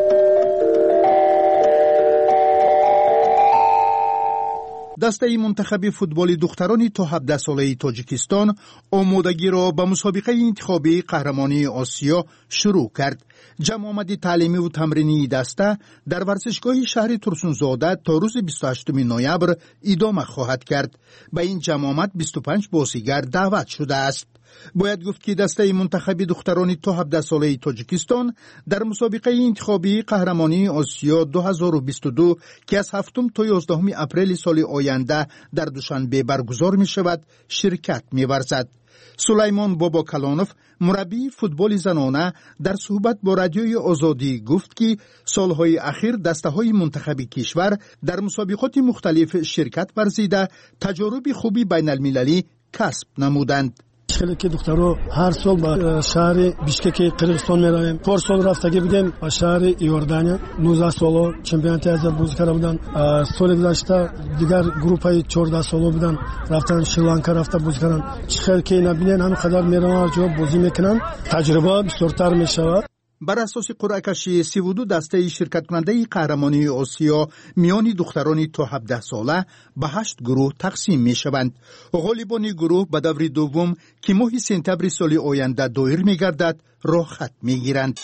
دسته منتخب فوتبال دختران تا هفده ساله تاجیکستان آمادگی را به مسابقه انتخابی قهرمانی آسیا شروع کرد. جمع آمد تعلیمی و تمرینی دسته در ورزشگاه شهر ترسونزاده تا روز بیست و هشتم نوامبر ادامه خواهد کرد. به این جمع آمد بیست و پنج بازیگر دعوت شده است. باید گفت که دسته منتخب دختران تا هفده ساله تاجیکستان در مسابقه انتخابی قهرمانی آسیا دو هزار و بیست و دو که از هفتم تا یازدهم اپریل سال آینده در دوشنبه برگزار می شود شرکت می ورزد. سلیمان بابا کلانوف مربی فوتبال زنانه در صحبت با رادیوی آزادی گفت که سالهای اخیر دسته‌های منتخب کشور در مسابقات مختلف شرکت ورزیده تجارب خوبی بین المللی کسب نمودند. خیلی که دخترها هر سال به شهر بیشکک قرقیزستان میرویم. چهار سال رفتگی بودیم به شهر ایوردانیا. نوزده ساله چمپیونات آسیا بازی کرده بودن. سال گذشته دیگر گروه چهارده ساله بودن رفتن شریلانکا رفته بازی کردن. خیلی که نبینن همین قدر میرن هر جا بازی میکنن. تجربه بسیارتر میشود. بر اساس قرعه کشی سی و دو دسته شرکت کننده قهرمانی آسیا میان دختران تا هفده ساله به هشت گروه تقسیم می شوند. غالبان گروه به دور دوم که ماه سپتامبر سال آینده دایر می گردد راه خط می گیرند.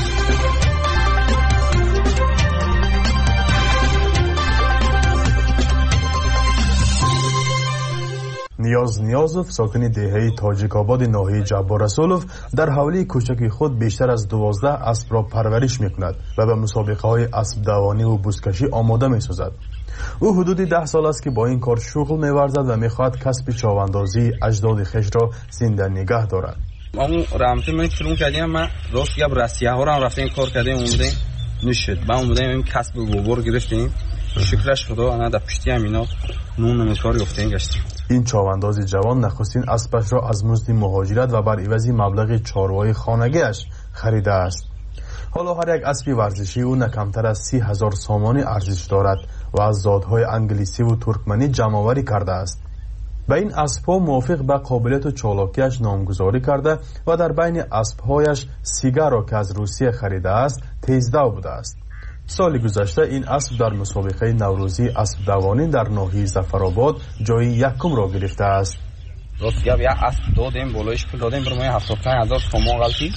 نیاز نیازوف ساکن دهه تاجیک آباد ناحیه جبار رسولوف در حوله کوچک خود بیشتر از دوازده اسب را پرورش می کند و به مسابقه های اسب دوانی و بزکشی آماده می سازد. او حدود ده سال است که با این کار شغل می ورزد و می خواهد کسب چاواندازی اجداد خویش را زنده نگه دارد. اون رامته من شروع کردیم، من راست گپ رسیه ها را رفتیم کار کردیم، اومدیم نشد با اومدیم این کسب گوبر گرفتیم. شکرش خدا انا در پشتی همینا نون نمیکاری افتین گشتیم. این چاوانداز جوان نخستین اسبش را از مزد مهاجرت و بر عوض مبلغ چاروای خانگیش خریده است. حالا هر یک اسب ورزشی او نه کمتر از سی هزار سامانی ارزش دارد و از زادهای انگلیسی و ترکمنی جمع‌آوری کرده است. به این اسب‌ها موافق به قابلیت و چالاکیش نامگذاری کرده و در بین اسب‌هایش سیگار را که از روسیه خریده است تیزدو بوده است. سال گذشته این اسب در مسابقه نوروزی اسب دوانی در ناحیه ظفرآباد جای یکم را گرفته است. راست گپ یک اسب دادیم، بالایش پول دادیم، برای هفتاد و پنج هزار تومان غلطی.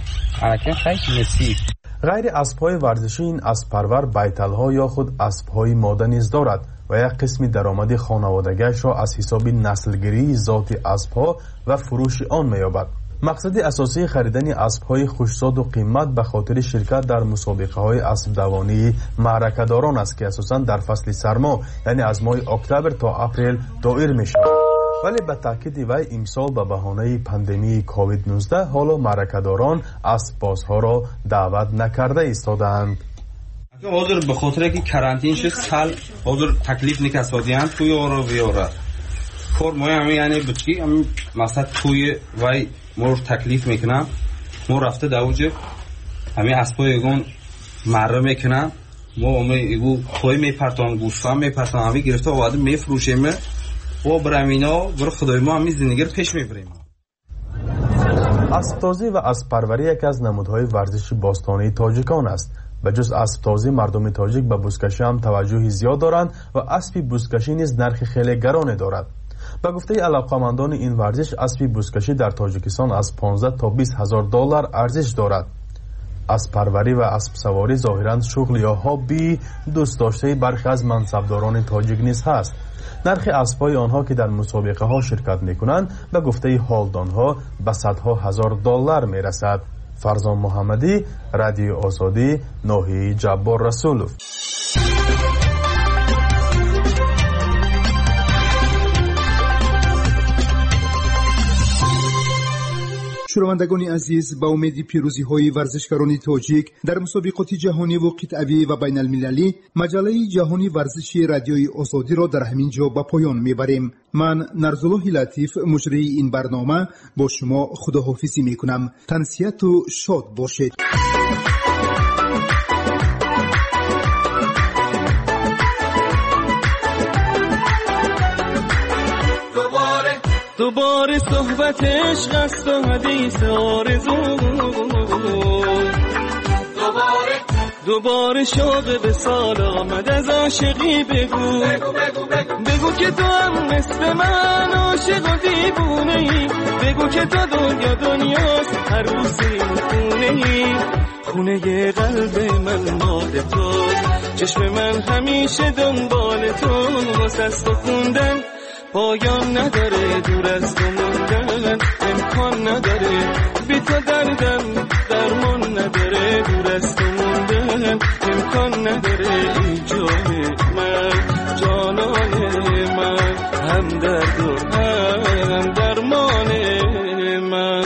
الان خیلی نصیب. غیر اسب‌های ورزشی این اسب پرور بیتل‌ها یا خود اسب‌های ماده نیز دارد و یک قسمی درآمد خانوادگیش را از حساب نسلگیری ذات اسب‌ها و فروش آن می‌یابد. مقصد اساسی خریدن اسب‌های خوش‌زاد و قیمت به خاطر شرکت در مسابقه‌های اسب دوانی معرکه‌داران است که اساساً در فصل سرما یعنی از ماه اکتبر تا اپریل دایر می‌شود. ولی به تاکید وی امسال به بهانه پاندمی کووید نوزده حالا معرکه‌داران اسب‌بازها را دعوت نکرده ایستادند. حاضر به خاطر که کرانتین شد سال حاضر تکلیف نکسادیان توی آرا بیاره کار ما همین یعنی بچی همین مثلا توی وی ما تکلیف میکنم ما رفته دوجه همین اسبای یگون مره میکنم ما همین ایگو توی میپرتان گوشتان میپرتان همین گرفته و بعد میفروشیم و برمینا برای خدای ما همین زندگی رو پیش میبریم. اسب‌تازی و اسب‌پروری یکی از نمودهای ورزش باستانی تاجیکان است. به جز اسب‌تازی مردم تاجیک به بزکشی هم توجه زیاد دارند و اسب بزکشی نیز نرخ خیلی گرانی دارد. به گفته علاقه‌مندان این ورزش اسب بزکشی در تاجیکستان از پانزده تا بیست هزار دلار ارزش دارد. اسب پروری و اسب سواری ظاهراً شغل یا هابی دوست داشته برخی از منصبداران تاجیک نیز هست. نرخ اسب‌های آنها که در مسابقه ها شرکت می‌کنند به گفته حالدانها به صدها هزار دلار می‌رسد. فرزان محمدی، رادیو آزادی، ناحیه جبار رسولوف. شنوندگان عزیز، با امید پیروزی های ورزشکاران تاجیک در مسابقات جهانی و قطعی و بین المللی مجله جهانی ورزشی رادیوی آزادی را در همین جا به پایان میبریم. من نرزالله لطیف مجری این برنامه با شما خداحافظی میکنم. تنسیت و شاد باشید. دوباره صحبت عشق است و حدیث آرزو، دوباره دوباره شوق به سال آمد از عاشقی بگو بگو, بگو, بگو. بگو که تو هم مثل من عاشق و دیوونه ای، بگو که تو دنیا دنیاست عروس این خونه ای، خونه قلب من مال تو، چشم من همیشه دنبال تو، واسه است و خوندن پایان نداره، دور از تو موندن امکان نداره، بی تو دردم درمان نداره، دور از تو موندن امکان نداره، ای جان من جانان من هم درد و هم درمان من.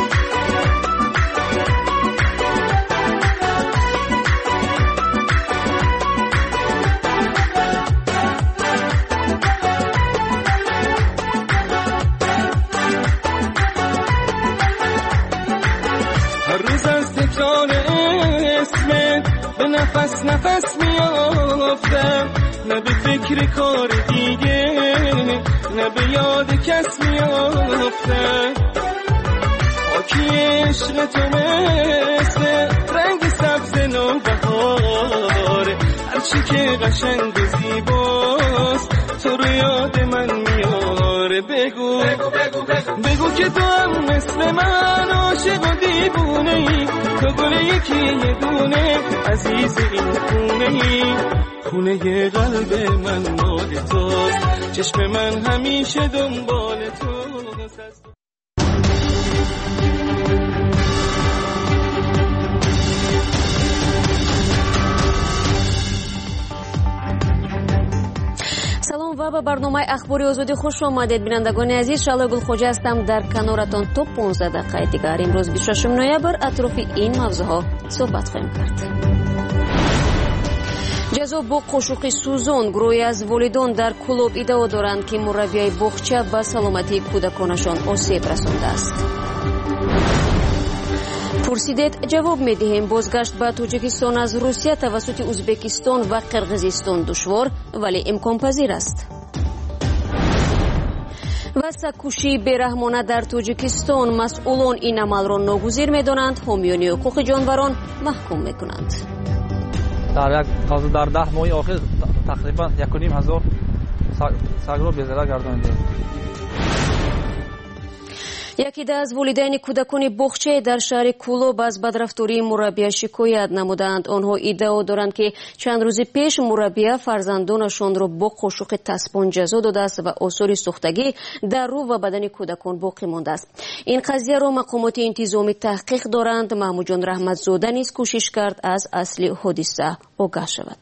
نفس نفس میافتم، نه به فکر کار دیگه، نه به یاد کس میافتم، خاکی عشق تو مثل قشنگ و زیباست تو رو یاد من میاره بگو بگو بگو بگو بگو که تو هم مثل من عاشق و دیوونه ای تو گل یکی یه دونه عزیز این خونه ای خونه قلب من مال توست چشم من همیشه دنبال توست. салом ва ба барномаи ахбори озодӣ хуш омадед бинандагони азиз. шалои гулхоҷа ҳастам дар каноратон то понздаҳ дақиқаи дигар. имрӯз бисту шашум ноябр атрофи ин мавзӯъҳо суҳбат хоҳем кард. ҷазо бо қошуқи сӯзон. гурӯҳе аз волидон дар кӯлоб иддао доранд ки мураббияи боғча ба саломатии кӯдаконашон осеб расондааст. пурсидед ҷавоб медиҳем. бозгашт ба тоҷикистон аз русия тавассути узбекистон ва қирғизистон душвор вале имконпазир аст. ва сагкушии бераҳмона дар тоҷикистон. масъулон ин амалро ногузир медонанд, ҳомиёни ҳуқуқи ҷонварон маҳкум мекунанд. дар даҳ моҳи охир тақрибан яку ним ҳазор сагро безара гардонидем. яке аз волидайни кӯдакони боғчае дар шаҳри кӯлоб аз бадрафтории мураббия шикоят намуданд. онҳо иддао доранд ки чанд рӯзи пеш мураббия фарзандонашонро бо қошуқи таспон ҷазо додааст ва осори сӯхтагӣ дар рӯ ва бадани кӯдакон боқӣ мондааст. ин қазияро мақомоти интизомӣ таҳқиқ доранд. маҳмуҷон раҳматзода низ кӯшиш кард аз асли ҳодиса огаҳ шавад.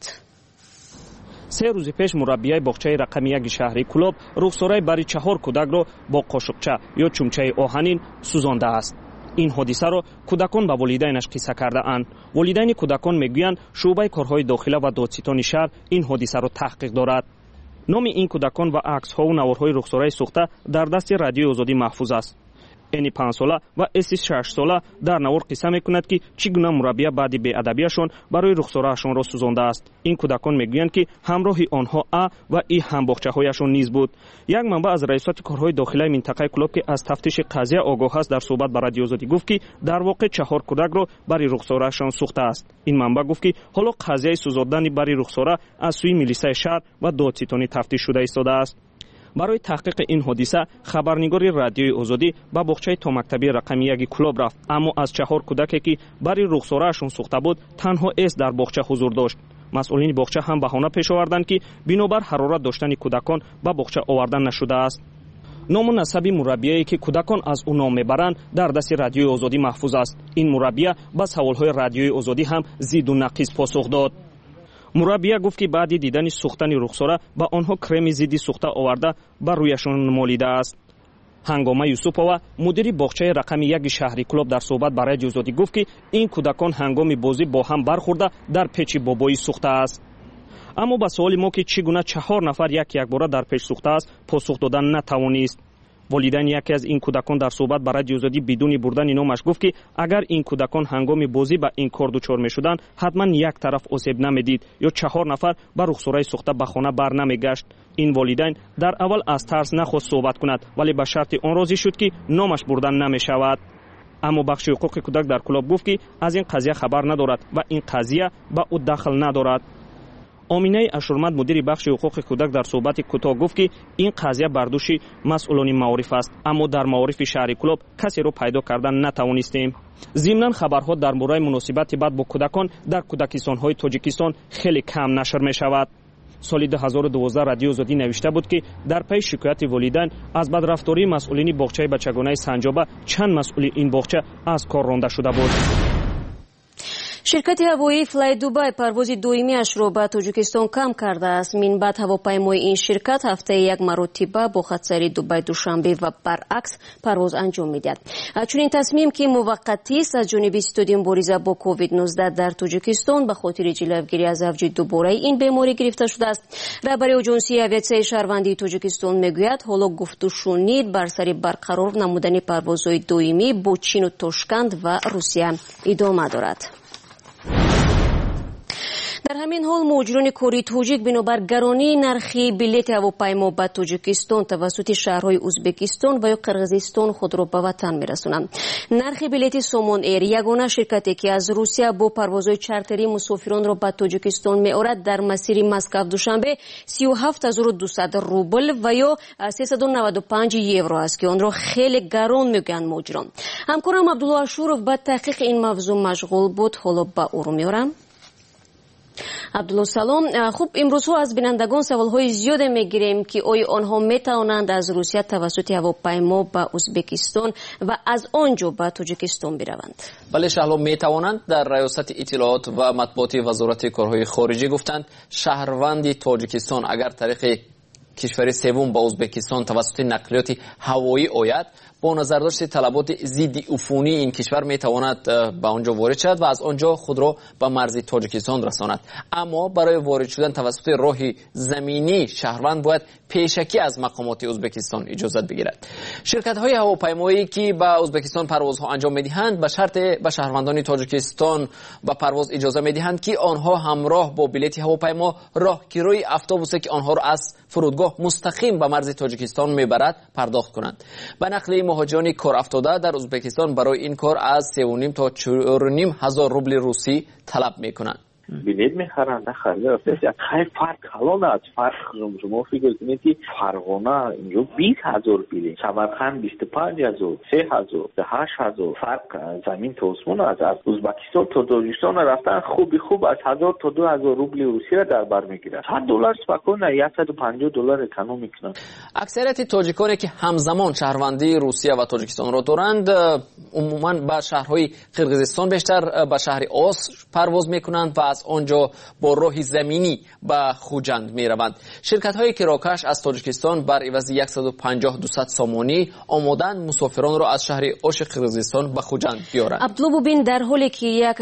се рӯзи пеш мураббияи боғчаи рақами яки шаҳри кӯлоб рухсораи бари чаҳор кӯдакро бо қошуқча ё чумчаи оҳанин сӯзондааст. ин ҳодисаро кӯдакон ба волидайнаш қисса кардаанд. волидайни кӯдакон мегӯянд шуъбаи корҳои дохила ва додситони шаҳр ин ҳодисаро таҳқиқ дорад. номи ин кӯдакон ва аксҳову наворҳои рухсораи сӯхта дар дасти радиои озодӣ маҳфуз аст. эни панҷсола ва эси шашсола дар навор қисса мекунад ки чӣ гуна мураббия баъди беадабиашон барои рухсораашонро сӯзондааст. ин кӯдакон мегӯянд ки ҳамроҳи онҳо а ва и ҳамбоғчаҳояшон низ буд. як манбаъ аз раисати корҳои дохилаи минтақаи кӯлоб ки аз тафтиши қазия огоҳ аст дар суҳбат ба радиои озодӣ гуфт ки дар воқеъ чаҳор кӯдакро бари рухсораашон сӯхтааст. ин манбаъ гуфт ки ҳоло қазияи сӯзондани бари рухсора аз сӯи милисаи шаҳр ва додситонӣ тафтиш шуда истодааст. барои таҳқиқи ин ҳодиса хабарнигори радиои озодӣ ба боғчаи томактабии рақами яки кӯлоб рафт, аммо аз чаҳор кӯдаке ки бари рухсораашон сӯхта буд танҳо эс дар боғча ҳузур дошт. масъулини боғча ҳам баҳона пеш оварданд ки бинобар ҳарорат доштани кӯдакон ба боғча оварда нашудааст. ному насаби мураббие ки кӯдакон аз ӯ ном мебаранд дар дасти радиои озодӣ маҳфуз аст. ин мураббия ба саволҳои радиои озодӣ ҳам зидду нақис посух дод. мураббия гуфт ки баъди дидани сӯхтани рухсора ба онҳо креми зидди сӯхта оварда ба рӯяшон молидааст. ҳангома юсупова мудири боғчаи рақами яки шаҳри кӯлоб дар суҳбат ба радиои озодӣ гуфт ки ин кӯдакон ҳангоми бозӣ бо ҳам бархӯрда дар печи бобоӣ сӯхтааст. аммо ба суоли мо ки чӣ гуна чаҳор нафар як якбора дар печ сӯхтааст посух додан натавонист. волидайни яке аз ин кӯдакон дар суҳбат ба радиои озодӣ бидуни бурдани номаш гуфт ки агар ин кӯдакон ҳангоми бозӣ ба ин кор дучор мешуданд ҳатман як тараф осеб намедид ё чаҳор нафар ба рухсораи сӯхта ба хона бар намегашт. ин волидайн дар аввал аз тарс нахост суҳбат кунад, вале ба шарти он розӣ шуд ки номаш бурда намешавад. аммо бахши ҳуқуқи кӯдак дар кӯлоб гуфт ки аз ин қазия хабар надорад ва ин қазия ба ӯ дахл надорад. оминаи ашурмад мудири бахши ҳуқуқи кӯдак дар суҳбати кӯтоҳ гуфт ки ин қазия бар дӯши масъулони маориф аст, аммо дар маорифи шаҳри кӯлоб касеро пайдо карда натавонистем. зимнан хабарҳо дар бораи муносибати бад бо кӯдакон дар кӯдакистонҳои тоҷикистон хеле кам нашр мешавад. соли ду ҳазору дувоздаҳ радиои озодӣ навишта буд ки дар пайи шикояти волидайн аз бадрафтории масъулини боғчаи бачагонаи санҷоба чанд масъули ин боғча аз кор ронда шуда буд. ширкати ҳавоии Fly Dubai парвози доимиашро ба Тоҷикистон кам кардааст. минбаъд ҳавопаймои ин ширкат ҳафтаи як маротиба бо хатсайри Дубай Душанбе ва баръакс парвоз анҷом медиҳад. чунин тасмим ки муваққатист аз ҷониби Институтии мубориза бо ковид нуздаҳ дар Тоҷикистон ба хотири ҷилавгирӣ аз авҷи дубораи ин беморӣ гирифта шудааст. раҳбари оҷонсии авиатсияи шаҳрвандии Тоҷикистон мегӯяд ҳоло гуфтушунид бар сари барқарор намудани парвозҳои доимӣ бо Чину Тошканд ва Русия идома дорад. در همین حال مهاجران کوری توجیک بنابر گرانی نرخی بلیط هواپیما به تاجیکستان توسط شهرهای ازبکستان و یا قرقیزستان خود را به وطن میرسونند. نرخ بلیط سومون ایر یگانه شرکتی که از روسیه با پروازهای چارتری مسافران را به تاجیکستان می‌آورد در مسیر مسکو دوشنبه سی و هفت هزار و دویست روبل و یا سیصد و نود و پنج یورو است که آن را خیلی گران میگن مهاجران. همکارم عبدالله اشورов به تحقیق این موضوع مشغول بود. حالا به او رو میارم. عبدالله سلام. خوب امروزها از بینندگان سوالهای زیاد میگیریم که آیا آنها میتوانند از روسیه توسط هواپیما به ازبکستان و از آنجا به تاجیکستان بروند؟ بله شهلا میتوانند. در ریاست اطلاعات و مطبوعات وزارت کارهای خارجه گفتند شهروند تاجیکستان اگر طریق کشور سوم با ازبکستان توسط نقلیات هوایی آید با نظرداشت طلبات ضد عفونی این کشور میتواند به آنجا وارد شود و از آنجا خود را به مرز تاجیکستان رساند. اما برای وارد شدن توسط راه زمینی شهروند باید پیشکی از مقامات ازبکستان اجازت بگیرد. شرکت های هواپیمایی که به ازبکستان پروازها انجام میدهند به شرط به شهروندان تاجیکستان به پرواز اجازه میدهند که آنها همراه با بلیط هواپیما راهگیری اتوبوسی که آنها را از فرودگاه مستقیم به مرز تاجیکستان میبرد پرداخت کنند. به نقل مهاجران کار افتاده در ازبکستان برای این کار از سه و نیم تا چهار و نیم هزار روبل روسی طلب میکنند. بلیط میخرند خرید است خیلی فرق کلان است. فرق شما فکر کنید که فرغانه اینجا بیست هزار بلیط، سمرقند بیست و پنج هزار، سه هزار، هشت هزار. فرق زمین تا آسمان است. از ازبکستان تا تاجیکستان رفتن خوبی خوب از هزار تا دو هزار روبل روسی را در بر میگیرد. صد دلار سپکانه صد و پنجاه دلار اکونومی میکنند. اکثریت تاجیکانی که همزمان شهروندی روسیه و تاجیکستان را دارند عموما به شهرهای قرقیزستان بیشتر به شهر اوس پرواز میکنند و از آنجا با راه زمینی به خوجند می روند. شرکت های کراکش از تاجیکستان بر عوض صد و پنجاه دویست سامانی آمادن مسافران را از شهر اوش قرقیزستان به خوجند بیارند. عبدالله ببین در حالی که یک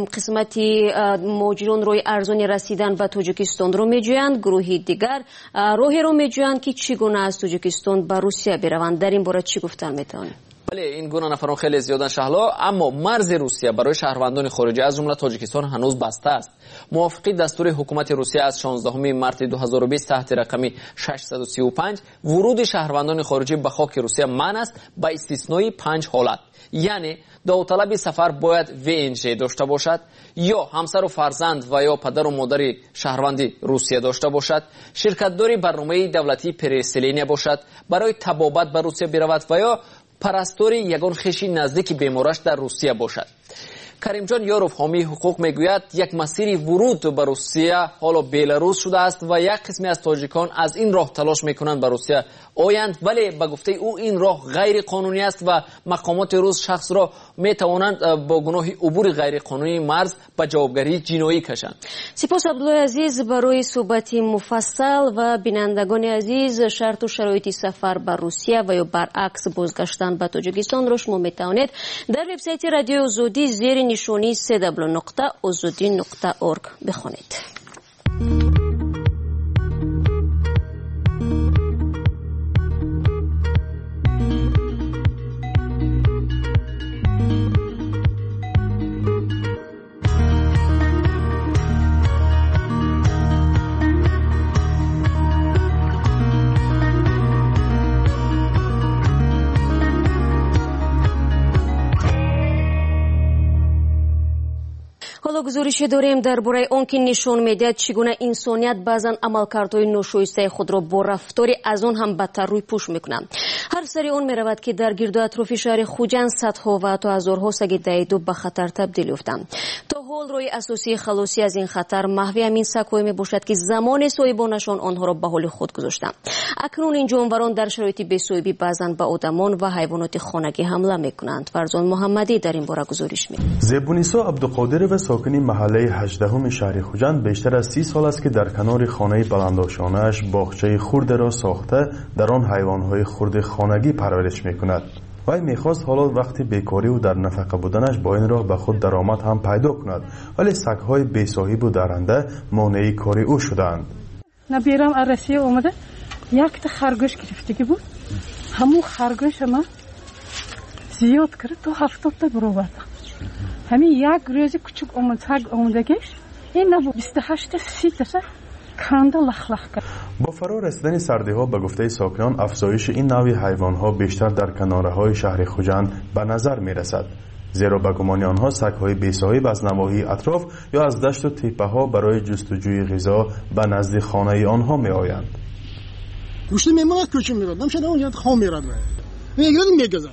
قسمتی مهاجران روی ارزان رسیدن به تاجیکستان رو می جویند، گروهی دیگر راهی رو می جویند که چگونه از تاجیکستان به روسیه بروند. در این باره چی گفتن میتونید؟ بله این گونه نفران خیلی زیادن شهلا، اما مرز روسیه برای شهروندان خارجی از جمله تاجیکستان هنوز بسته است. موافق دستور حکومت روسیه از شانزدهم مارس دو هزار و بیست تحت رقم ششصد و سی و پنج ورود شهروندان خارجی به خاک روسیه منع است با استثنای پنج حالت. یعنی داوطلب سفر باید وی این جی داشته باشد، یا همسر و فرزند و یا پدر و مادر شهروندی روسیه داشته باشد، شرکتداری برنامه دولتی پرسلینیا باشد، برای طبابت به روسیه برود و یا پرستاری یگان خویشی نزدیک بیمارش در روسیه باشد. کریم جان یاروف حامی حقوق میگوید یک مسیر ورود به روسیه حالا بیلاروس شده است و یک قسمی از تاجیکان از این راه تلاش میکنند به روسیه آیند، ولی به گفته او این راه غیر قانونی است و مقامات روس شخص را میتوانند با گناه عبور غیر قانونی مرز به جوابگری جنایی کشند. سپاس عبدالله عزیز برای صحبت مفصل. و بینندگان عزیز شرط و شرایط سفر به روسیه و یا برعکس بازگشتن به تاجیکستان را شما میتوانید در وبسایت رادیو آزادی زیر نشانی سه دبلیو نقطه آزادی نقطه اورگ بخوانید. حالا گزارشی داریم درباره آنکه نشان میدهد چگونه انسانیت بعضن عملکردهای ناشایسته خود را با رفتاری از آن هم بدتر روی پوش میکنند. هر سری آن میرود که در گرد و اطراف شهر خوجند صدها و حتی هزارها سگ دایدو به خطر تبدیل یافتند. تا حال روی اساسی خلاصی از این خطر محوی همین سگ‌ها میباشد که زمان صاحبانشان آنها را به حال خود گذاشتند. اکنون این جانوران در شرایط بی‌صاحبی بعضن به آدمان و حیوانات خانگی حمله میکنند. فرزان محمدی در این باره گزارش می‌دهد. زیبونیسا عبدالقادر و ساکنی محله هجدهم شهر خوجند بیشتر از سی سال است که در کنار خانه بلنداشانه‌اش باغچه خرد را ساخته در آن حیوانات خرد خانگی پرورش میکند. وی میخواست حالا وقتی بیکاری و در نفقه بودنش با این راه به خود درآمد هم پیدا کند، ولی سگ‌های بی‌صاحب و درنده مانع کاری او شدند. نبیرم عرسی اومده یک تا خرگوش گرفتگی بود. همون خرگوش ما زیاد کرد تا هفتاد تا برآورد. همین یک روز کوچک اومد سگ اومدگیش این نبود بیست و هشت سی تا کنده لخ لخ کرد. با فرا رسیدن سردی ها به گفته ساکنان افزایش این نوع حیوان ها بیشتر در کناره های شهر خوجند به نظر می رسد، زیرا به گمان آنها سگ‌های بی‌صاحب از نواحی اطراف یا از دشت و تپه ها برای جستجوی غذا به نزد خانه آنها می آیند. گوشت میمونه کوچه میرد نمیشه اونجا خام میرد میگرد میگذد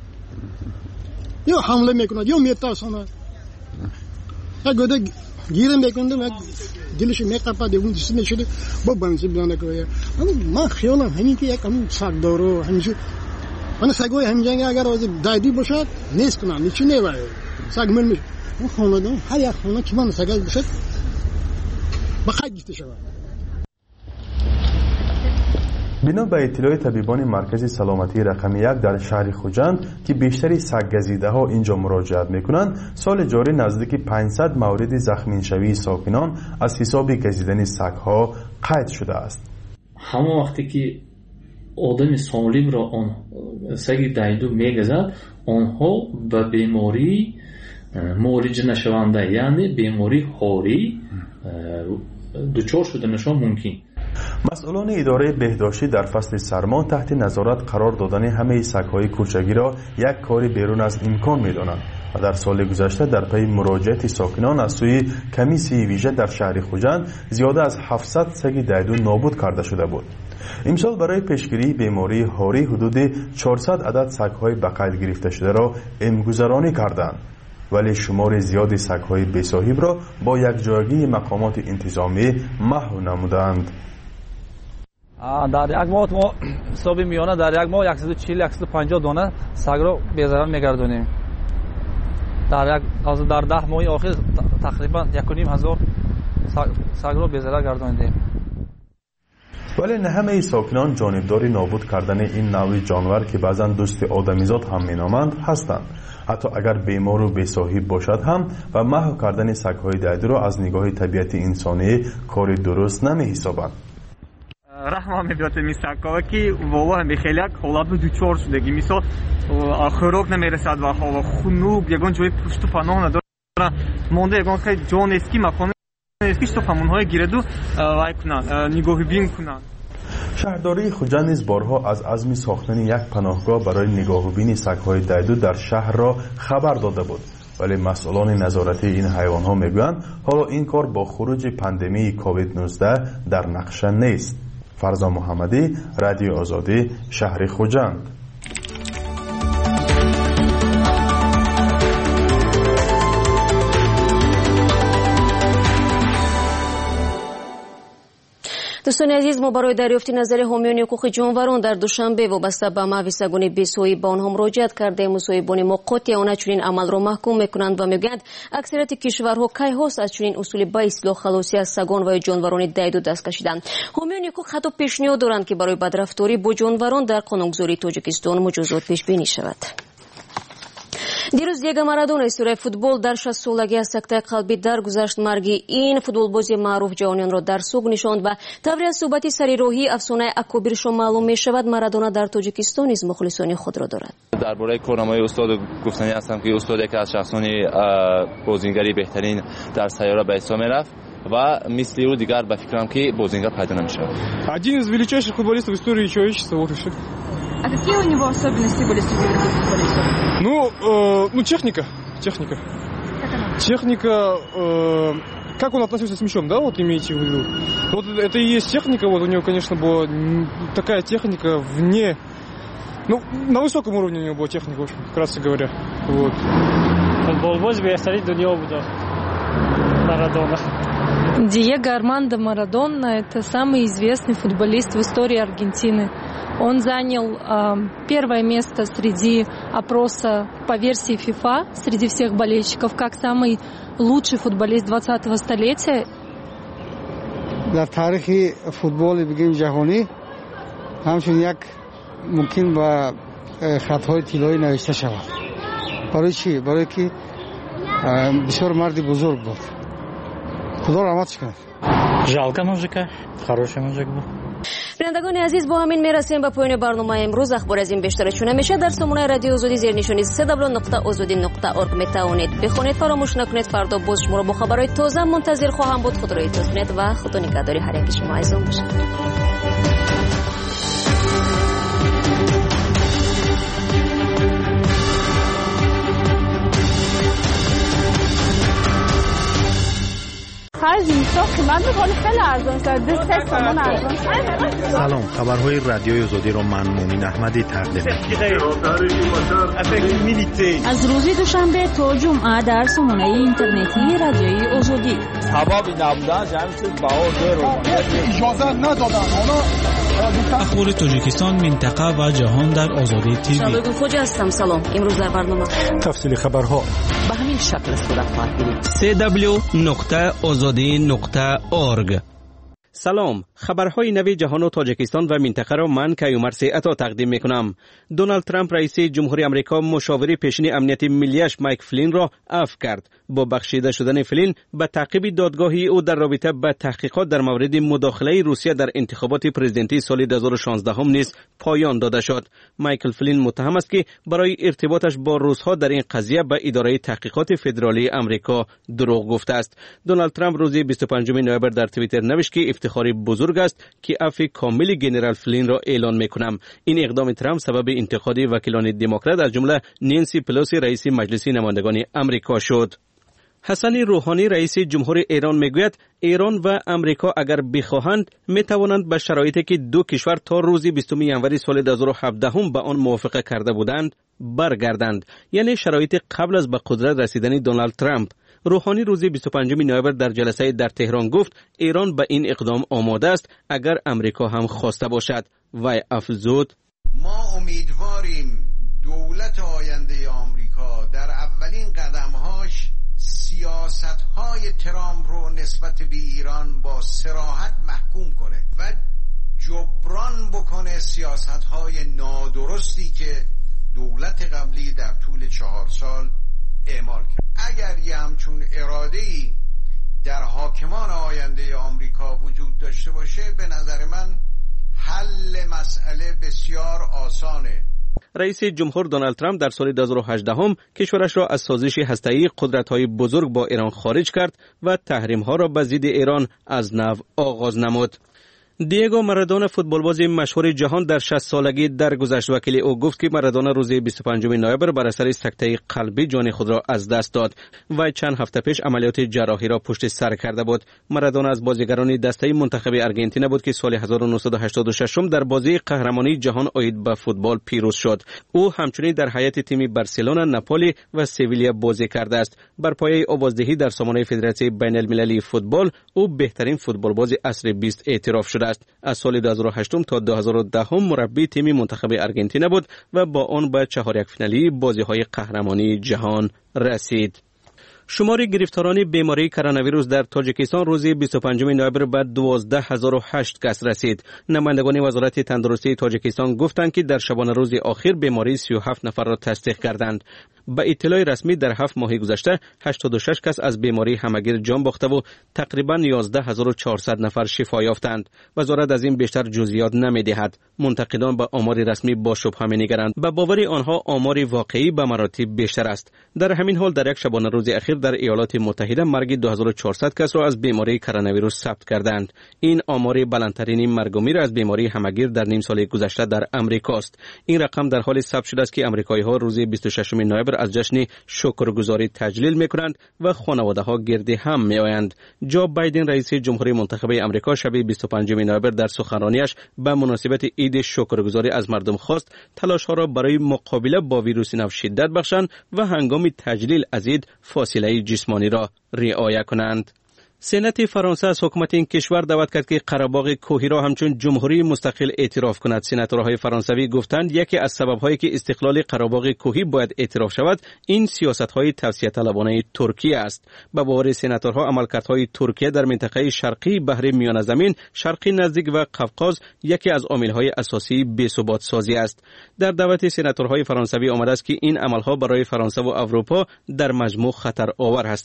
یا حمله میکند یا میتاسونه یک گوده گیره میکنده من دلش میقپه اون دست میشده با بنزین بیانه که من خیالم همین که یک همون سگ داره همینجور من سگای همین جنگ اگر از دایدی باشد نیست کنم میچه نیوه سگ من میشه اون خانه دارم هر یک خانه که من سگای باشد بخواهد گفته شود. بنا به اطلاع طبیبان مرکز سلامتی رقم یک در شهر خوجند که بیشتری سگ گزیده ها اینجا مراجعت میکنند، سال جاری نزدیک پانصد مورد زخمی شوی ساکنان از حساب گزیدن سگ ها قید شده است. همه وقتی که آدم سالم را آن سگ دایدو میگذد آنها به بیماری معالجه نشونده یعنی بیماری هاری دچار شدنشان ممکن. مسئولان اداره بهداشتی در فصل سرما تحت نظارت قرار دادن همه سگ‌های کوچگی را یک کار بیرون از امکان می‌دانند و در سال گذشته در پی مراجعت ساکنان از سوی کمیسیون ویژه در شهر خوجند زیاده از هفتصد سگ دایدو نابود کرده شده بود. امسال برای پیشگیری بیماری هاری حدود چهارصد عدد سگ‌های به قید گرفته شده را امگذرانی کردند، ولی شمار زیادی سگ‌های بی‌صاحب را با یکجایی مقامات انتظامی محو نمودند. در یک ماه ما حساب میانه در یک ماه صد و چهل صد و پنجاه دانه سگ را بی‌ضرر میگردونیم. در یک از در ده ماه آخر تقریبا یک و نیم هزار سگ را بی‌ضرر گرداندیم. ولی نه همه ساکنان جانبدار نابود کردن این نوع جانور که بعضا دوست آدمیزاد هم مینامند هستند، حتی اگر بیمار و بی‌صاحب باشد هم، و محو کردن سگ‌های دایدو را از نگاه طبیعت انسانی کار درست نمی حسابند. رحمم میاد میساکا که والله به خیلی حالات دوچار شدگی مثلا خوراک نمیرسد و هوا خنوک یگان جای پشت و پناه نداره مونده یگان خیلی جان اسکی مکان اسکی تو همونهای گیردو وای کنن نگاه بین کنن. شهرداری خوجند نیز بارها از عزم ساختن یک پناهگاه برای نگاهبین سگ‌های دایدو در شهر را خبر داده بود، ولی مسئولان نظارتی این حیوانات میگویند حالا این کار با خروج پاندمی کووید نوزده در نقشه نیست. فرزا محمدی، رادیو آزادی، شهر خوجند. دوستان عزیز، ما برای دریافت نظر حامیان حقوق جانوران در دوشنبه وابسته به محو سگان بی‌صاحب به آنها مراجعت کرده. مصاحبان ما قاطع آن چنین عمل را محکوم میکنند و میگویند اکثریت کشورها کی هاست از چنین اصول به اصلاح خلاصی از سگان و جانوران دایدو دست کشیدند. حامیان حقوق حتی پیشنهاد دارند که برای بدرفتاری با جانوران در قانونگذاری تاجیکستان مجازات پیش بینی شود. دیروز دیگو مارادونا استوری فوتبال در شصت سالگی از سکته قلبی درگذشت. مرگ این فوتبالباز معروف جهانیان را در سوگ نشاند و طوری از صحبتی سریراهی افسانه اکابرش معلوم می شود. مارادونا در تاجیکستان نیز مخلصان خود را دارد. درباره کارنامه استاد گفتنی هستم که استاد یکی از شخصان بازیگری بهترین در سیاره به حساب میرفت و مثل او دیگر به فکرم که бозингер پیدا نمیشه. Один из величайших футболистов в истории человечества, вот и все. А какие у него особенности были среди других футболистов? Ну, э, ну техника, техника. Техника, э, как он относился с мячом, да, вот имеете в виду? Вот это и есть техника, вот у него, конечно, была такая техника вне, ну, на высоком уровне у него была техника, в общем, вкратце говоря, вот. Футболбоз бехтарин дунё буда. Марадона. Диего Армандо Марадона – это самый известный футболист в истории Аргентины. Он занял э, первое место среди опроса по версии FIFA, среди всех болельщиков, как самый лучший футболист двадцатого столетия. در تاریخ فوتبال بگیم جهانی همچون یک ممکن با خطهای طلایی نوشته شود. برای چی؟ برای که بسیار مرد بزرگ بود. خدا رحمتش کنه. Жалко мужика, хороший мужик был. بینندگان عزیز، با همین میرسیم به پایان برنامه امروز. اخبار از این بیشتر چونه میشه در سامانه رادیو آزادی زیر نشانی سه دبلیو نقطه آزادی نقطه اورگ میتوانید بخونید. فراموش نکنید فردا باز شما را با خبرهای تازه منتظر خواهم بود. خود را احتیاط کنید و خدا نگهداری هر یک شما عزیزان باشید. خرج میشه قیمت میکنه خیلی ارزان شد. دست سامان ارزان شد. سلام، خبرهای رادیوی آزادی را من مومین احمدی تقدیم می‌کنم. از روز دوشنبه تا جمعه در سامانه اینترنتی رادیوی آزادی. حبابی نبودن جمعی چیز باور رو اجازه ندادن. اخبار تاجیکستان، منطقه و جهان در آزادی تیوی. شادو خوجا هستم. سلام. امروز در برنامه تفصیل خبرها به همین شکل صورت خواهد گرفت. سه دبلیو نقطه آزادی نقطه اورگ. سلام، خبرهای نوی جهان و تاجیکستان و منطقه را من کیومرث عطا تقدیم میکنم. دونالد ترامپ رئیس جمهوری آمریکا مشاور پیشین امنیت ملیش مایک فلین را عفو کرد. با بخشیده شدن فلین به تعقیب دادگاهی او در رابطه با تحقیقات در مورد مداخله روسیه در انتخابات پرزیدنتی سال دو هزار و شانزده هم نیز پایان داده شد. مایکل فلین متهم است که برای ارتباطش با روس‌ها در این قضیه به اداره تحقیقات فدرالی آمریکا دروغ گفته است. دونالد ترامپ روز بیست و پنجم نوامبر در توییتر نوشت که افتخاری بزرگ است که عفو کامل جنرال فلین را اعلان میکنم. این اقدام ترامپ سبب انتقاد وکیلان دموکرات از جمله نانسی پلوسی رئیس مجلس نمایندگان آمریکا شد. حسن روحانی رئیس جمهور ایران میگوید ایران و آمریکا اگر بخواهند میتوانند به شرایطی که دو کشور تا روز بیستم ژانویه سال دو هزار و هفده هم به آن موافقه کرده بودند برگردند، یعنی شرایط قبل از به قدرت رسیدن دونالد ترامپ. روحانی روز بیست و پنجم نوامبر در جلسه در تهران گفت ایران به این اقدام آماده است اگر آمریکا هم خواسته باشد. و افزود ما امیدواریم دولت آینده آمریکا در اولین قدمهاش سیاست‌های ترامپ رو نسبت به ایران با صراحت محکوم کنه و جبران بکنه سیاست‌های نادرستی که دولت قبلی در طول چهار سال اعمال کرد. اگر یه همچون اراده‌ای در حاکمان آینده آمریکا وجود داشته باشه، به نظر من حل مسئله بسیار آسانه. رئیس جمهور دونالد ترامپ در سال دو هزار و هجده هم کشورش را از سازش هسته‌ای قدرت‌های بزرگ با ایران خارج کرد و تحریم‌ها را به ضد ایران از نو آغاز نمود. دیگو مارادونا فوتبالباز مشهور جهان در شصت سالگی درگذشت. وکیل او گفت که مارادونا روز بیست و پنجم نوامبر بر اثر سکته قلبی جان خود را از دست داد و چند هفته پیش عملیات جراحی را پشت سر کرده بود. مارادونا از بازیگران دسته منتخب آرژانتین بود که سال هزار و نهصد و هشتاد و شش در بازی قهرمانی جهان عاید به فوتبال پیروز شد. او همچنین در هیئت تیم بارسلونا، ناپولی و سویلیا بازی کرده است. بر پایه آوازدهی در سامانه فدراسیون بین المللی فوتبال او بهترین فوتبالباز عصر بیست اعتراف شده است. از سال دو هزار و هشت تا دو هزار و ده مربی تیم منتخب آرژانتین بود و با آن به چهار یک فینالی بازی‌های قهرمانی جهان رسید. شمار گرفتاران بیماری کرونا ویروس در تاجیکستان روز بیست و پنجم نوامبر به دوازده هزار و هشت کس رسید. نمایندگان وزارت تندرستی تاجیکستان گفتند که در شبانه روز آخر بیماری سی و هفت نفر را تصدیق کردند. با اطلاع رسمی در هفت ماه گذشته هشتاد و شش کس از بیماری همگیر جان باخته و تقریبا یازده هزار و چهارصد نفر شفا یافتند. وزارت از این بیشتر جزئیات نمی‌دهد. منتقدان به آمار رسمی با شبهه می‌نگرند. به باور آنها آمار واقعی به مراتب بیشتر است. در همین حال در یک شبانه روز اخیر در ایالات متحده مرگ دو هزار و چهارصد کس را از بیماری کرونا ویروس ثبت کردند. این آمار بلندترین مرگ و میر از بیماری همگیر در نیم سال گذشته در امریکا است. این رقم در حال ثبت شده است که آمریکایی‌ها روز بیست و ششم نوامبر از جشن شکرگزاری تجلیل می‌کنند و خانواده‌ها گرد هم می‌آیند. جو بایدن رئیس جمهوری منتخب آمریکا شب بیست و پنجم نوامبر در سخنرانیش به مناسبت عید شکرگزاری از مردم خواست تلاش‌ها را برای مقابله با ویروس نو شدت بخشند و هنگام تجلیل از عید فاصله جسمانی را رعایت کنند. سنت فرانسه از حکومت این کشور دعوت کرد که قره‌باغ کوهی را همچون جمهوری مستقل اعتراف کند. سناتورهای فرانسوی گفتند یکی از سبب‌هایی که استقلال قره‌باغ کوهی باید اعتراف شود این سیاست‌های توسعه طلبانه ترکیه است. به باور سناتورها عملکردهای ترکیه در منطقه شرقی بحر میانه زمین، شرقی نزدیک و قفقاز یکی از عامل‌های اساسی بی‌ثبات سازی است. در دعوت سناتورهای فرانسوی آمده است که این عمل‌ها برای فرانسه و اروپا در مجموع خطر آور هستند.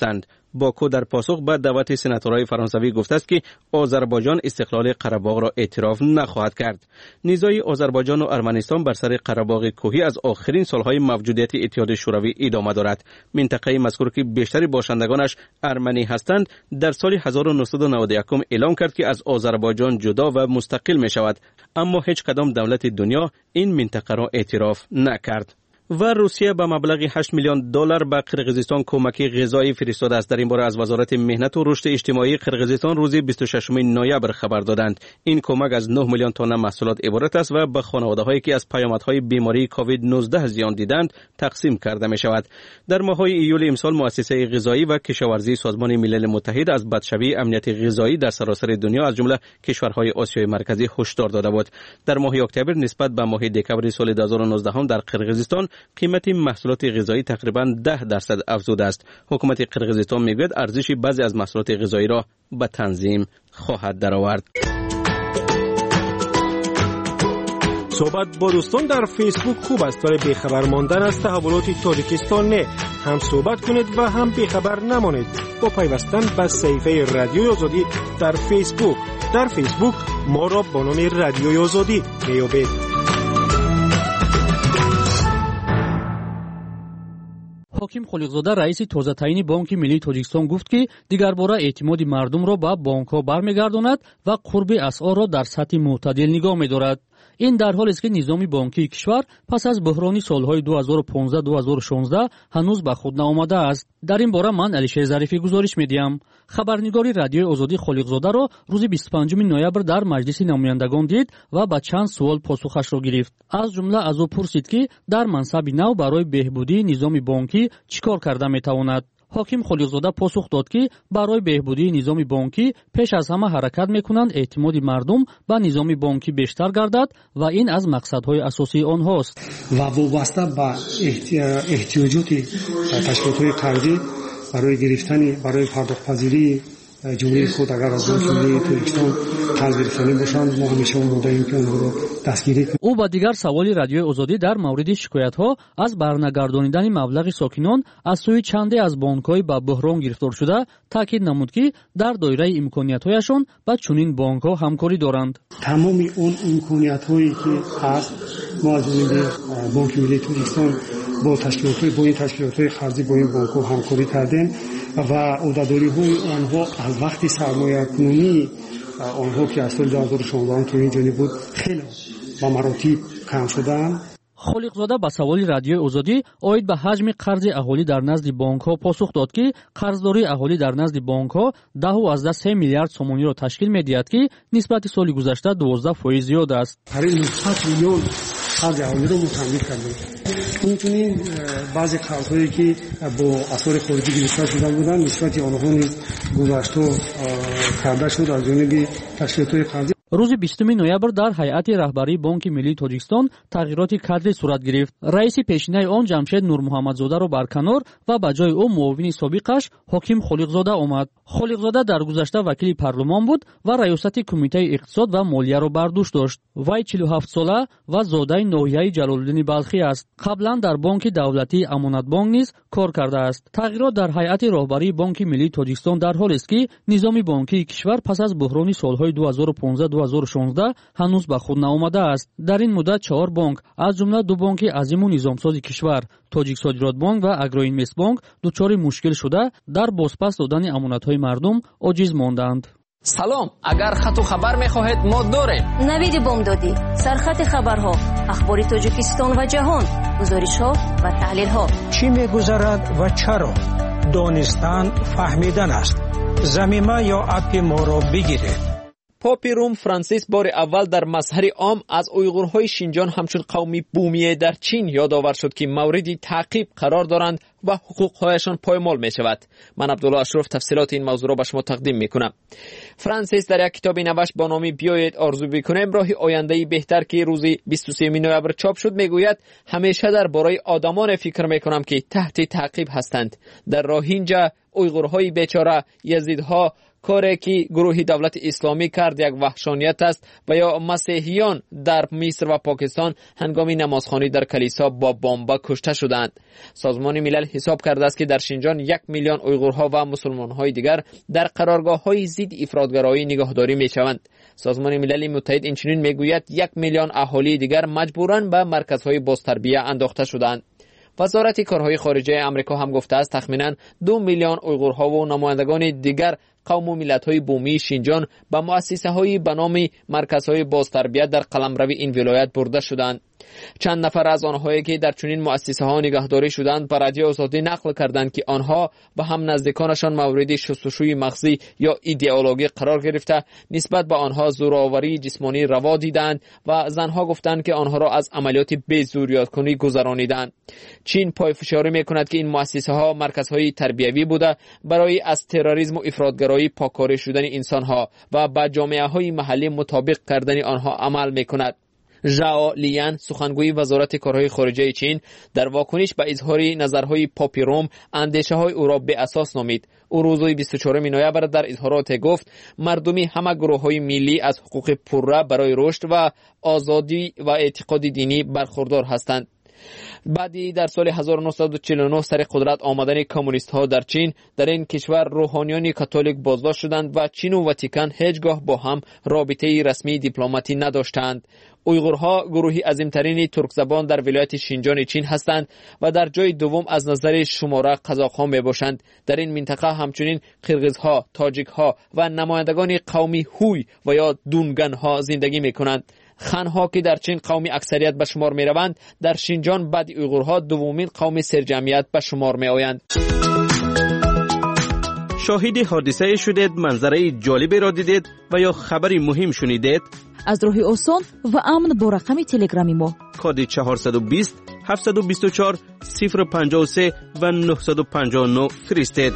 باکو در پاسخ به دعوت سناتورهای فرانسوی گفته است که آذربایجان استقلال قره باغ را اعتراف نخواهد کرد. نزاع آذربایجان و ارمنستان بر سر قره باغ کوهی از آخرین سالهای موجودیت اتحاد شوروی ادامه دارد. منطقه مذکور که بیشتر باشندگانش ارمنی هستند در سال هزار و نهصد و نود و یک اعلام کرد که از آذربایجان جدا و مستقل می شود، اما هیچ کدام دولت دنیا این منطقه را اعتراف نکرد. و روسیه به مبلغ هشت میلیون دلار به قرقیزستان کمک غذایی فرستاده است. در این باره از وزارت مهنت و رشد اجتماعی قرقیزستان روز بیست و ششم نوامبر خبر دادند. این کمک از نه میلیون تن محصولات عبارت است و به خانواده‌هایی که از پیامدهای بیماری کووید نوزده زیان دیدند تقسیم کرده می شود. در ماه‌های ایول امسال مؤسسه غذایی و کشاورزی سازمان ملل متحد از بدشوی امنیت غذایی در سراسر دنیا از جمله کشورهای آسیای مرکزی هشدار داده بود. در ماه اکتبر نسبت به ماه دکمبر سال دو هزار و نوزده هم در قرقیزستان قیمت محصولات غذایی تقریباً ده درصد افزوده است. حکومت قرقیزستان میگوید ارزش بعضی از محصولات غذایی را به تنظیم خواهد درآورد. صحبت با دوستان در فیسبوک خوب است، ولی بیخبر ماندن از تحولات تاجیکستان نه. هم صحبت کنید و هم بیخبر نمانید با پیوستن به صفحه رادیوی آزادی در فیسبوک. در فیسبوک ما را با نام رادیوی آزادی بیابید. حاکم خلیقزاده رئیس تازه تعیین بانک ملی تاجیکستان گفت که دیگر باره اعتماد مردم را به بانک‌ها برمیگرداند و قرب اسعار را در سطح معتدل نگاه می‌دارد. این در حالی است که نظام بانکی کشور پس از بحرانی سالهای دو هزار و پانزده دو هزار و شانزده هنوز به خود نآمده است. در این باره من علیشیر ظریفی گزارش می‌دهم. خبرنگاری رادیوی آزادی خلیقزاده را روز بیست و پنجم نوامبر در مجلس نمایندگان دید و با چند سوال پاسخش را گرفت. از جمله از او پرسید که در منصب نو برای بهبودی نظام بانکی چیکار کرده می‌تواند. حاکم خلیقزاده پاسخ داد که برای بهبودی نظام بانکی پیش از همه حرکت میکنند اعتماد مردم به نظام بانکی بیشتر گردد و این از مقصدهای اساسی آنهاست. و وابسته به احتیاجات تشکیلات‌های قرضی برای گرفتن برای پرداخت‌پذیری جمهوری خود اگر از بانک ملی تاجیکستان قرض گرفتنی باشند ما همیشه مدعیم که آنها را دستگیری کنیم. او با دیگر سوالی رادیوی آزادی در مورد شکایت‌ها از برنگردانیدن مبلغ ساکنان از سوی چندی از بانک‌های با بحران گرفتار شده تاکید نمود که در دایره امکانیت‌هایشان با چنین بانک‌ها همکاری دارند. تمام اون امکانیت‌هایی که هست ما از جانب بانک ملی تاجیکستان با تشکیلات‌های با این تشکیلات‌های قرضی با این بانک‌ها همکاری کردیم و عهده‌داری‌های آنها از وقتی سرمایه‌گذاری آنها که از سال دو هزار و شانزده تا اینجا بود خیلی با مراتب کم شدن. خلیقزاده با سوال رادیوی آزادی اوید به حجم قرض اهالی در نزد بانک‌ها پاسخ داد که قرضداری اهالی در نزد بانک‌ها ده و از سه میلیارد سومانی را تشکیل می‌دهد که نسبت سال گذشته دوازده فیصد زیاد است. حوالی نهصد میلیون قرض اهالی را متحمل کردیم. همچنین بعضی قرض‌هایی که با اسعار خارجی گرفته شده بودند نسبت آنها نیز گذشته کرده شد از جانب تشکیلات‌های قرضی. روز بیستم نوامبر در هیئت رهبری بانک ملی تاجیکستان تغییرات کادری صورت گرفت. رئیس پیشینه آن جمشید نور محمدزاده را برکنار و به جای او معاون سابقش حاکم خلیقزاده آمد. خلیقزاده در گذشته وکیل پارلمان بود و ریاست کمیته اقتصاد و مالیه را بر دوش داشت. وی چهل و هفت ساله و زاده ناحیه جلال‌الدین بلخی است. قبلا در بانک دولتی امانت بانک نیز کار کرده است. تغییرات در هیئت رهبری بانک ملی تاجیکستان در حالی است که نظام بانکی کشور پس از بحرانی سالهای دو هزار و پانزده دو هزار و شانزده هنوز به خود نآمده است. در این مدت چهار بانک از جمله دو بانک عظیم و نظامساز کشور تاجیک صادرات بانک و اگروینوست بانک دچار مشکل شده در بازپس دادن امانت‌های مردم عاجز ماندند. سلام، اگر خط و خبر می‌خواهید ما داریم. نوید بامدادی، سرخط خبرها، اخبار تاجیکستان و جهان، گزارش‌ها و تحلیل‌ها. چی می‌گذرد و چرا؟ دانستن فهمیدن است. ضمیمه یا اپ ما را بگیرید. پاپ روم فرانسیس بار اول در مظهر عام از اویغورهای شینجان همچون قومی بومیه در چین یادآور شد که موردی تعقیب قرار دارند و حقوقهایشان پایمال می شود. من عبدالله اشرف تفصیلات این موضوع را به شما تقدیم می کنم. فرانسیس در یک کتاب نوشت با نام بیایید آرزو بکنیم راه آینده‌ای بهتر که روز بیست و سوم نوامبر چاپ شد میگوید همیشه درباره آدمان فکر می کنم که تحت تعقیب هستند. در روهینجا اویغورهای بیچاره، یزیدها، کاری که گروهی دولت اسلامی کرد یک وحشانیت است و یا مسیحیان در مصر و پاکستان هنگام نمازخوانی در کلیسا با بمب کشته شدند. سازمان ملل حساب کرده است که در شینجان یک میلیون اویغورها و مسلمان‌های دیگر در قرارگاه‌های ضد افراطگرایی نگهداری می‌شوند. سازمان ملل متحد اینچنین میگوید یک میلیون اهالی دیگر مجبوراً به مرکزهای بازتربیه انداخته شدند. وزارت کارهای خارجه آمریکا هم گفته است تخمیناً دو میلیون اویغورها و نمایندگان دیگر قوم و ملت‌های بومی شینجان به مؤسسه‌های به نام مرکزهای بازتربیت در قلمرو این ولایت برده شدند. چند نفر از آنهایی که در چنین مؤسسه‌ها نگهداری شدند به رادیو آزادی نقل کردند که آنها و هم نزدیکانشان مورد شستشوی مغزی یا ایدئولوژی قرار گرفته نسبت به آنها زورآوری جسمانی روا دیدند و زنها گفتند که آنها را از عملیات بی‌ضروریات‌کنی گذرانیدند. چین پایفشاری می‌کند که این مؤسسه‌ها مرکزهای تربیوی بوده برای از تروریسم و افراطگرایی پاکاری شدن انسان‌ها و با جامعه‌های محلی مطابق کردن آنها عمل می‌کند. ژائو لیان سخنگوی وزارت کارهای خارجه چین در واکنش به اظهار نظرهای پاپ روم اندیشه‌های او را به اساس نامید. او روز بیست و چهارم نوامبر در اظهارات گفت مردمی همه گروه‌های ملی از حقوق پرره برای رشد و آزادی و اعتقاد دینی برخوردار هستند. بعدی در سال هزار و نهصد و چهل و نه سر قدرت آمدن کمونیست ها در چین در این کشور روحانیان کاتولیک بازداشت شدند و چین و واتیکان هیچگاه با هم رابطه رسمی دیپلماتی نداشتند. اویغورها گروهی عظیمترین ترک زبان در ولایت شینجان چین هستند و در جای دوم از نظر شماره قزاق‌ها میباشند. در این منطقه همچنین قرغیزها، تاجیک‌ها و نمایندگان قومی هوی و یا دونگن‌ها زندگی میکنند. خانها که در چین قومی اکثریت به شمار می روند در شینجان بعد اویغورها دومین قوم سرجمعیت به شمار می آیند. شاهد حادثه شدید، منظره جالبی را دیدید و یا خبری مهم شنیدید؟ از راه آسان و امن با رقم تلگرامی ما کد چهارصد و بیست هفتصد و بیست و چهار صفر پنجاه و سه و نهصد و پنجاه و نه فرستید.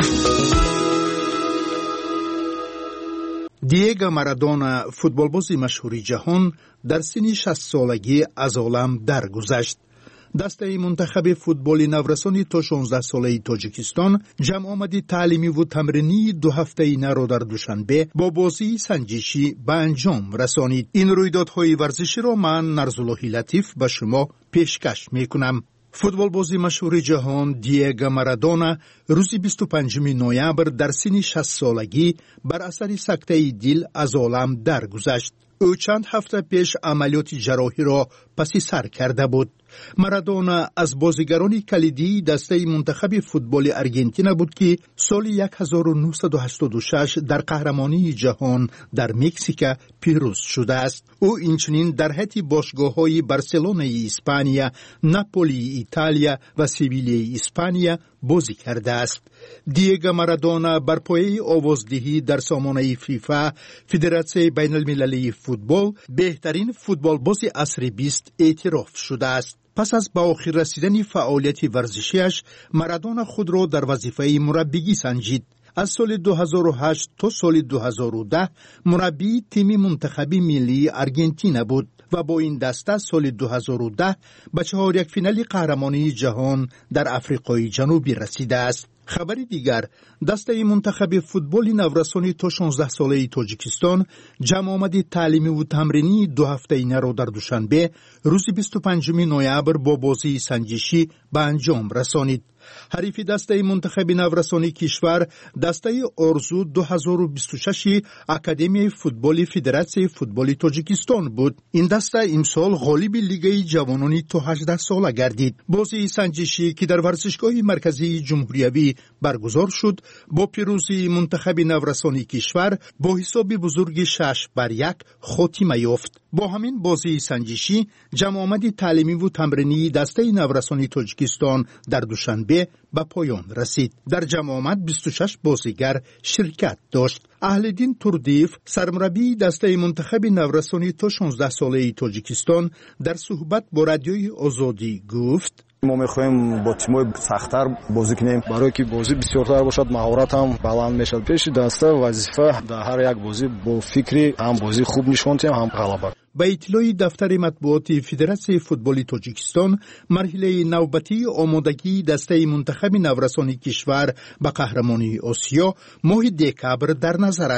دیگو مارادونا فوتبالباز مشهور جهان در سن شصت سالگی از عالم درگذشت. دسته منتخب فوتبال نورسانی تا شانزده ساله تاجیکستان جمع آمدی تعلیمی و تمرینی دو هفته اینه را در دوشنبه با بازی سنجشی به انجام رسانید. این رویدادهای ورزشی را من نرزاللهی لطیف به شما پیشکش میکنم. فوتبال بازی مشهور جهان دیگو مارادونا روز بیست و پنجم نوامبر در سن شصت سالگی بر اثر سکته دل از عالم درگذشت. او چند هفته پیش عملیات جراحی را پس سر کرده بود. مارادونا از بازیگران کلیدی دسته منتخب فوتبال آرژانتین بود که سال هزار و نهصد و هشتاد و شش در قهرمانی جهان در مکزیک پیروز شده است. او اینچنین در حیط باشگاه‌های بارسلونای اسپانیا، ناپولی ایتالیا و سویل اسپانیا بازی کرده است. دیگو مارادونا بر پایه آوازدهی در سامانه فیفا فدراسیون بین المللی فوتبال بهترین فوتبال بازی عصر بیست اعتراف شده است. پس از به آخر رسیدن فعالیت ورزشیش مارادونا خود را در وظیفه مربیگی سنجید. از سال دو هزار و هشت تا سال دو هزار و ده مربی تیم منتخب ملی آرژانتین بود و با این دسته سال دو هزار و ده به چهار یک فینال قهرمانی جهان در آفریقای جنوبی رسیده است. خبری دیگر، دسته منتخب فوتبال نورسانی تا شانزده ساله تاجیکستان جمع آمدی تعلیمی و تمرینی دو هفته اینه را در دوشنبه روز بیست و پنجم نوامبر با بازی سنجشی به انجام رسانید. حریف دسته منتخب نورسانی کشور دسته آرزو دو هزار و بیست و شش اکادمی فوتبال فدراسیون فوتبال تاجیکستان بود. این دسته امسال غالب لیگ جوانان تا هجده ساله گردید. بازی سنجشی که در ورزشگاه مرکزی جمهوریوی برگزار شد با پیروزی منتخب نورسانی کشور با حساب بزرگ شش بر یک خاتمه یافت. با همین بازی سنجشی جمع آمدی تعلیمی و تمرینی دسته نورسانی تاجیکستان در دوشنبه به پایان رسید. در جمع آمد بیست و شش بازیگر شرکت داشت. اهلدین توردیف سرمربی دسته منتخب نورسانی تا شانزده ساله تاجیکستان در صحبت با رادیوی آزادی گفت: ما میخوایم با تیمای سخت‌تر بازی کنیم برای که بازی بسیارتر باشد، مهارت هم بلند میشد. پیش دسته وظیفه در هر یک بازی با فکری هم بازی خوب نشون دهیم هم غلبه. به اطلاع دفتر مطبوعات فدراسیون فوتبال تاجیکستان مرحله نوبتی آمادگی دسته منتخب نورسانی کشور به قهرمانی آسیا ماه دکبر در نظر است.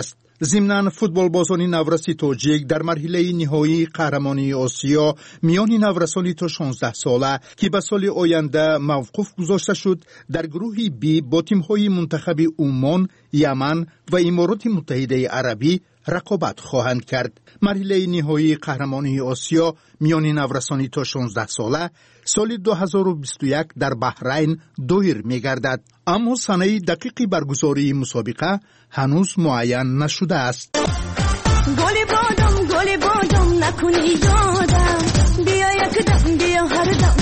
ضمناً فوتبالبازان نورس تاجیک در مرحله نهایی قهرمانی آسیا میان نورسان تا شانزده ساله که به سال آینده موقوف گذاشته شد در گروه بی با تیم‌های منتخب عمان، یمن و امارات متحده عربی رقابت خواهند کرد. مرحله نهایی قهرمانی آسیا میان نورسان تا شانزده ساله سال دو هزار و بیست و یک در بحرین دایر می‌گردد. اما سنه دقیق برگزاری مسابقه هنوز معین نشده است. گلی بادم گلی بادم نکنی یادم بیا یک دم بیا هر دم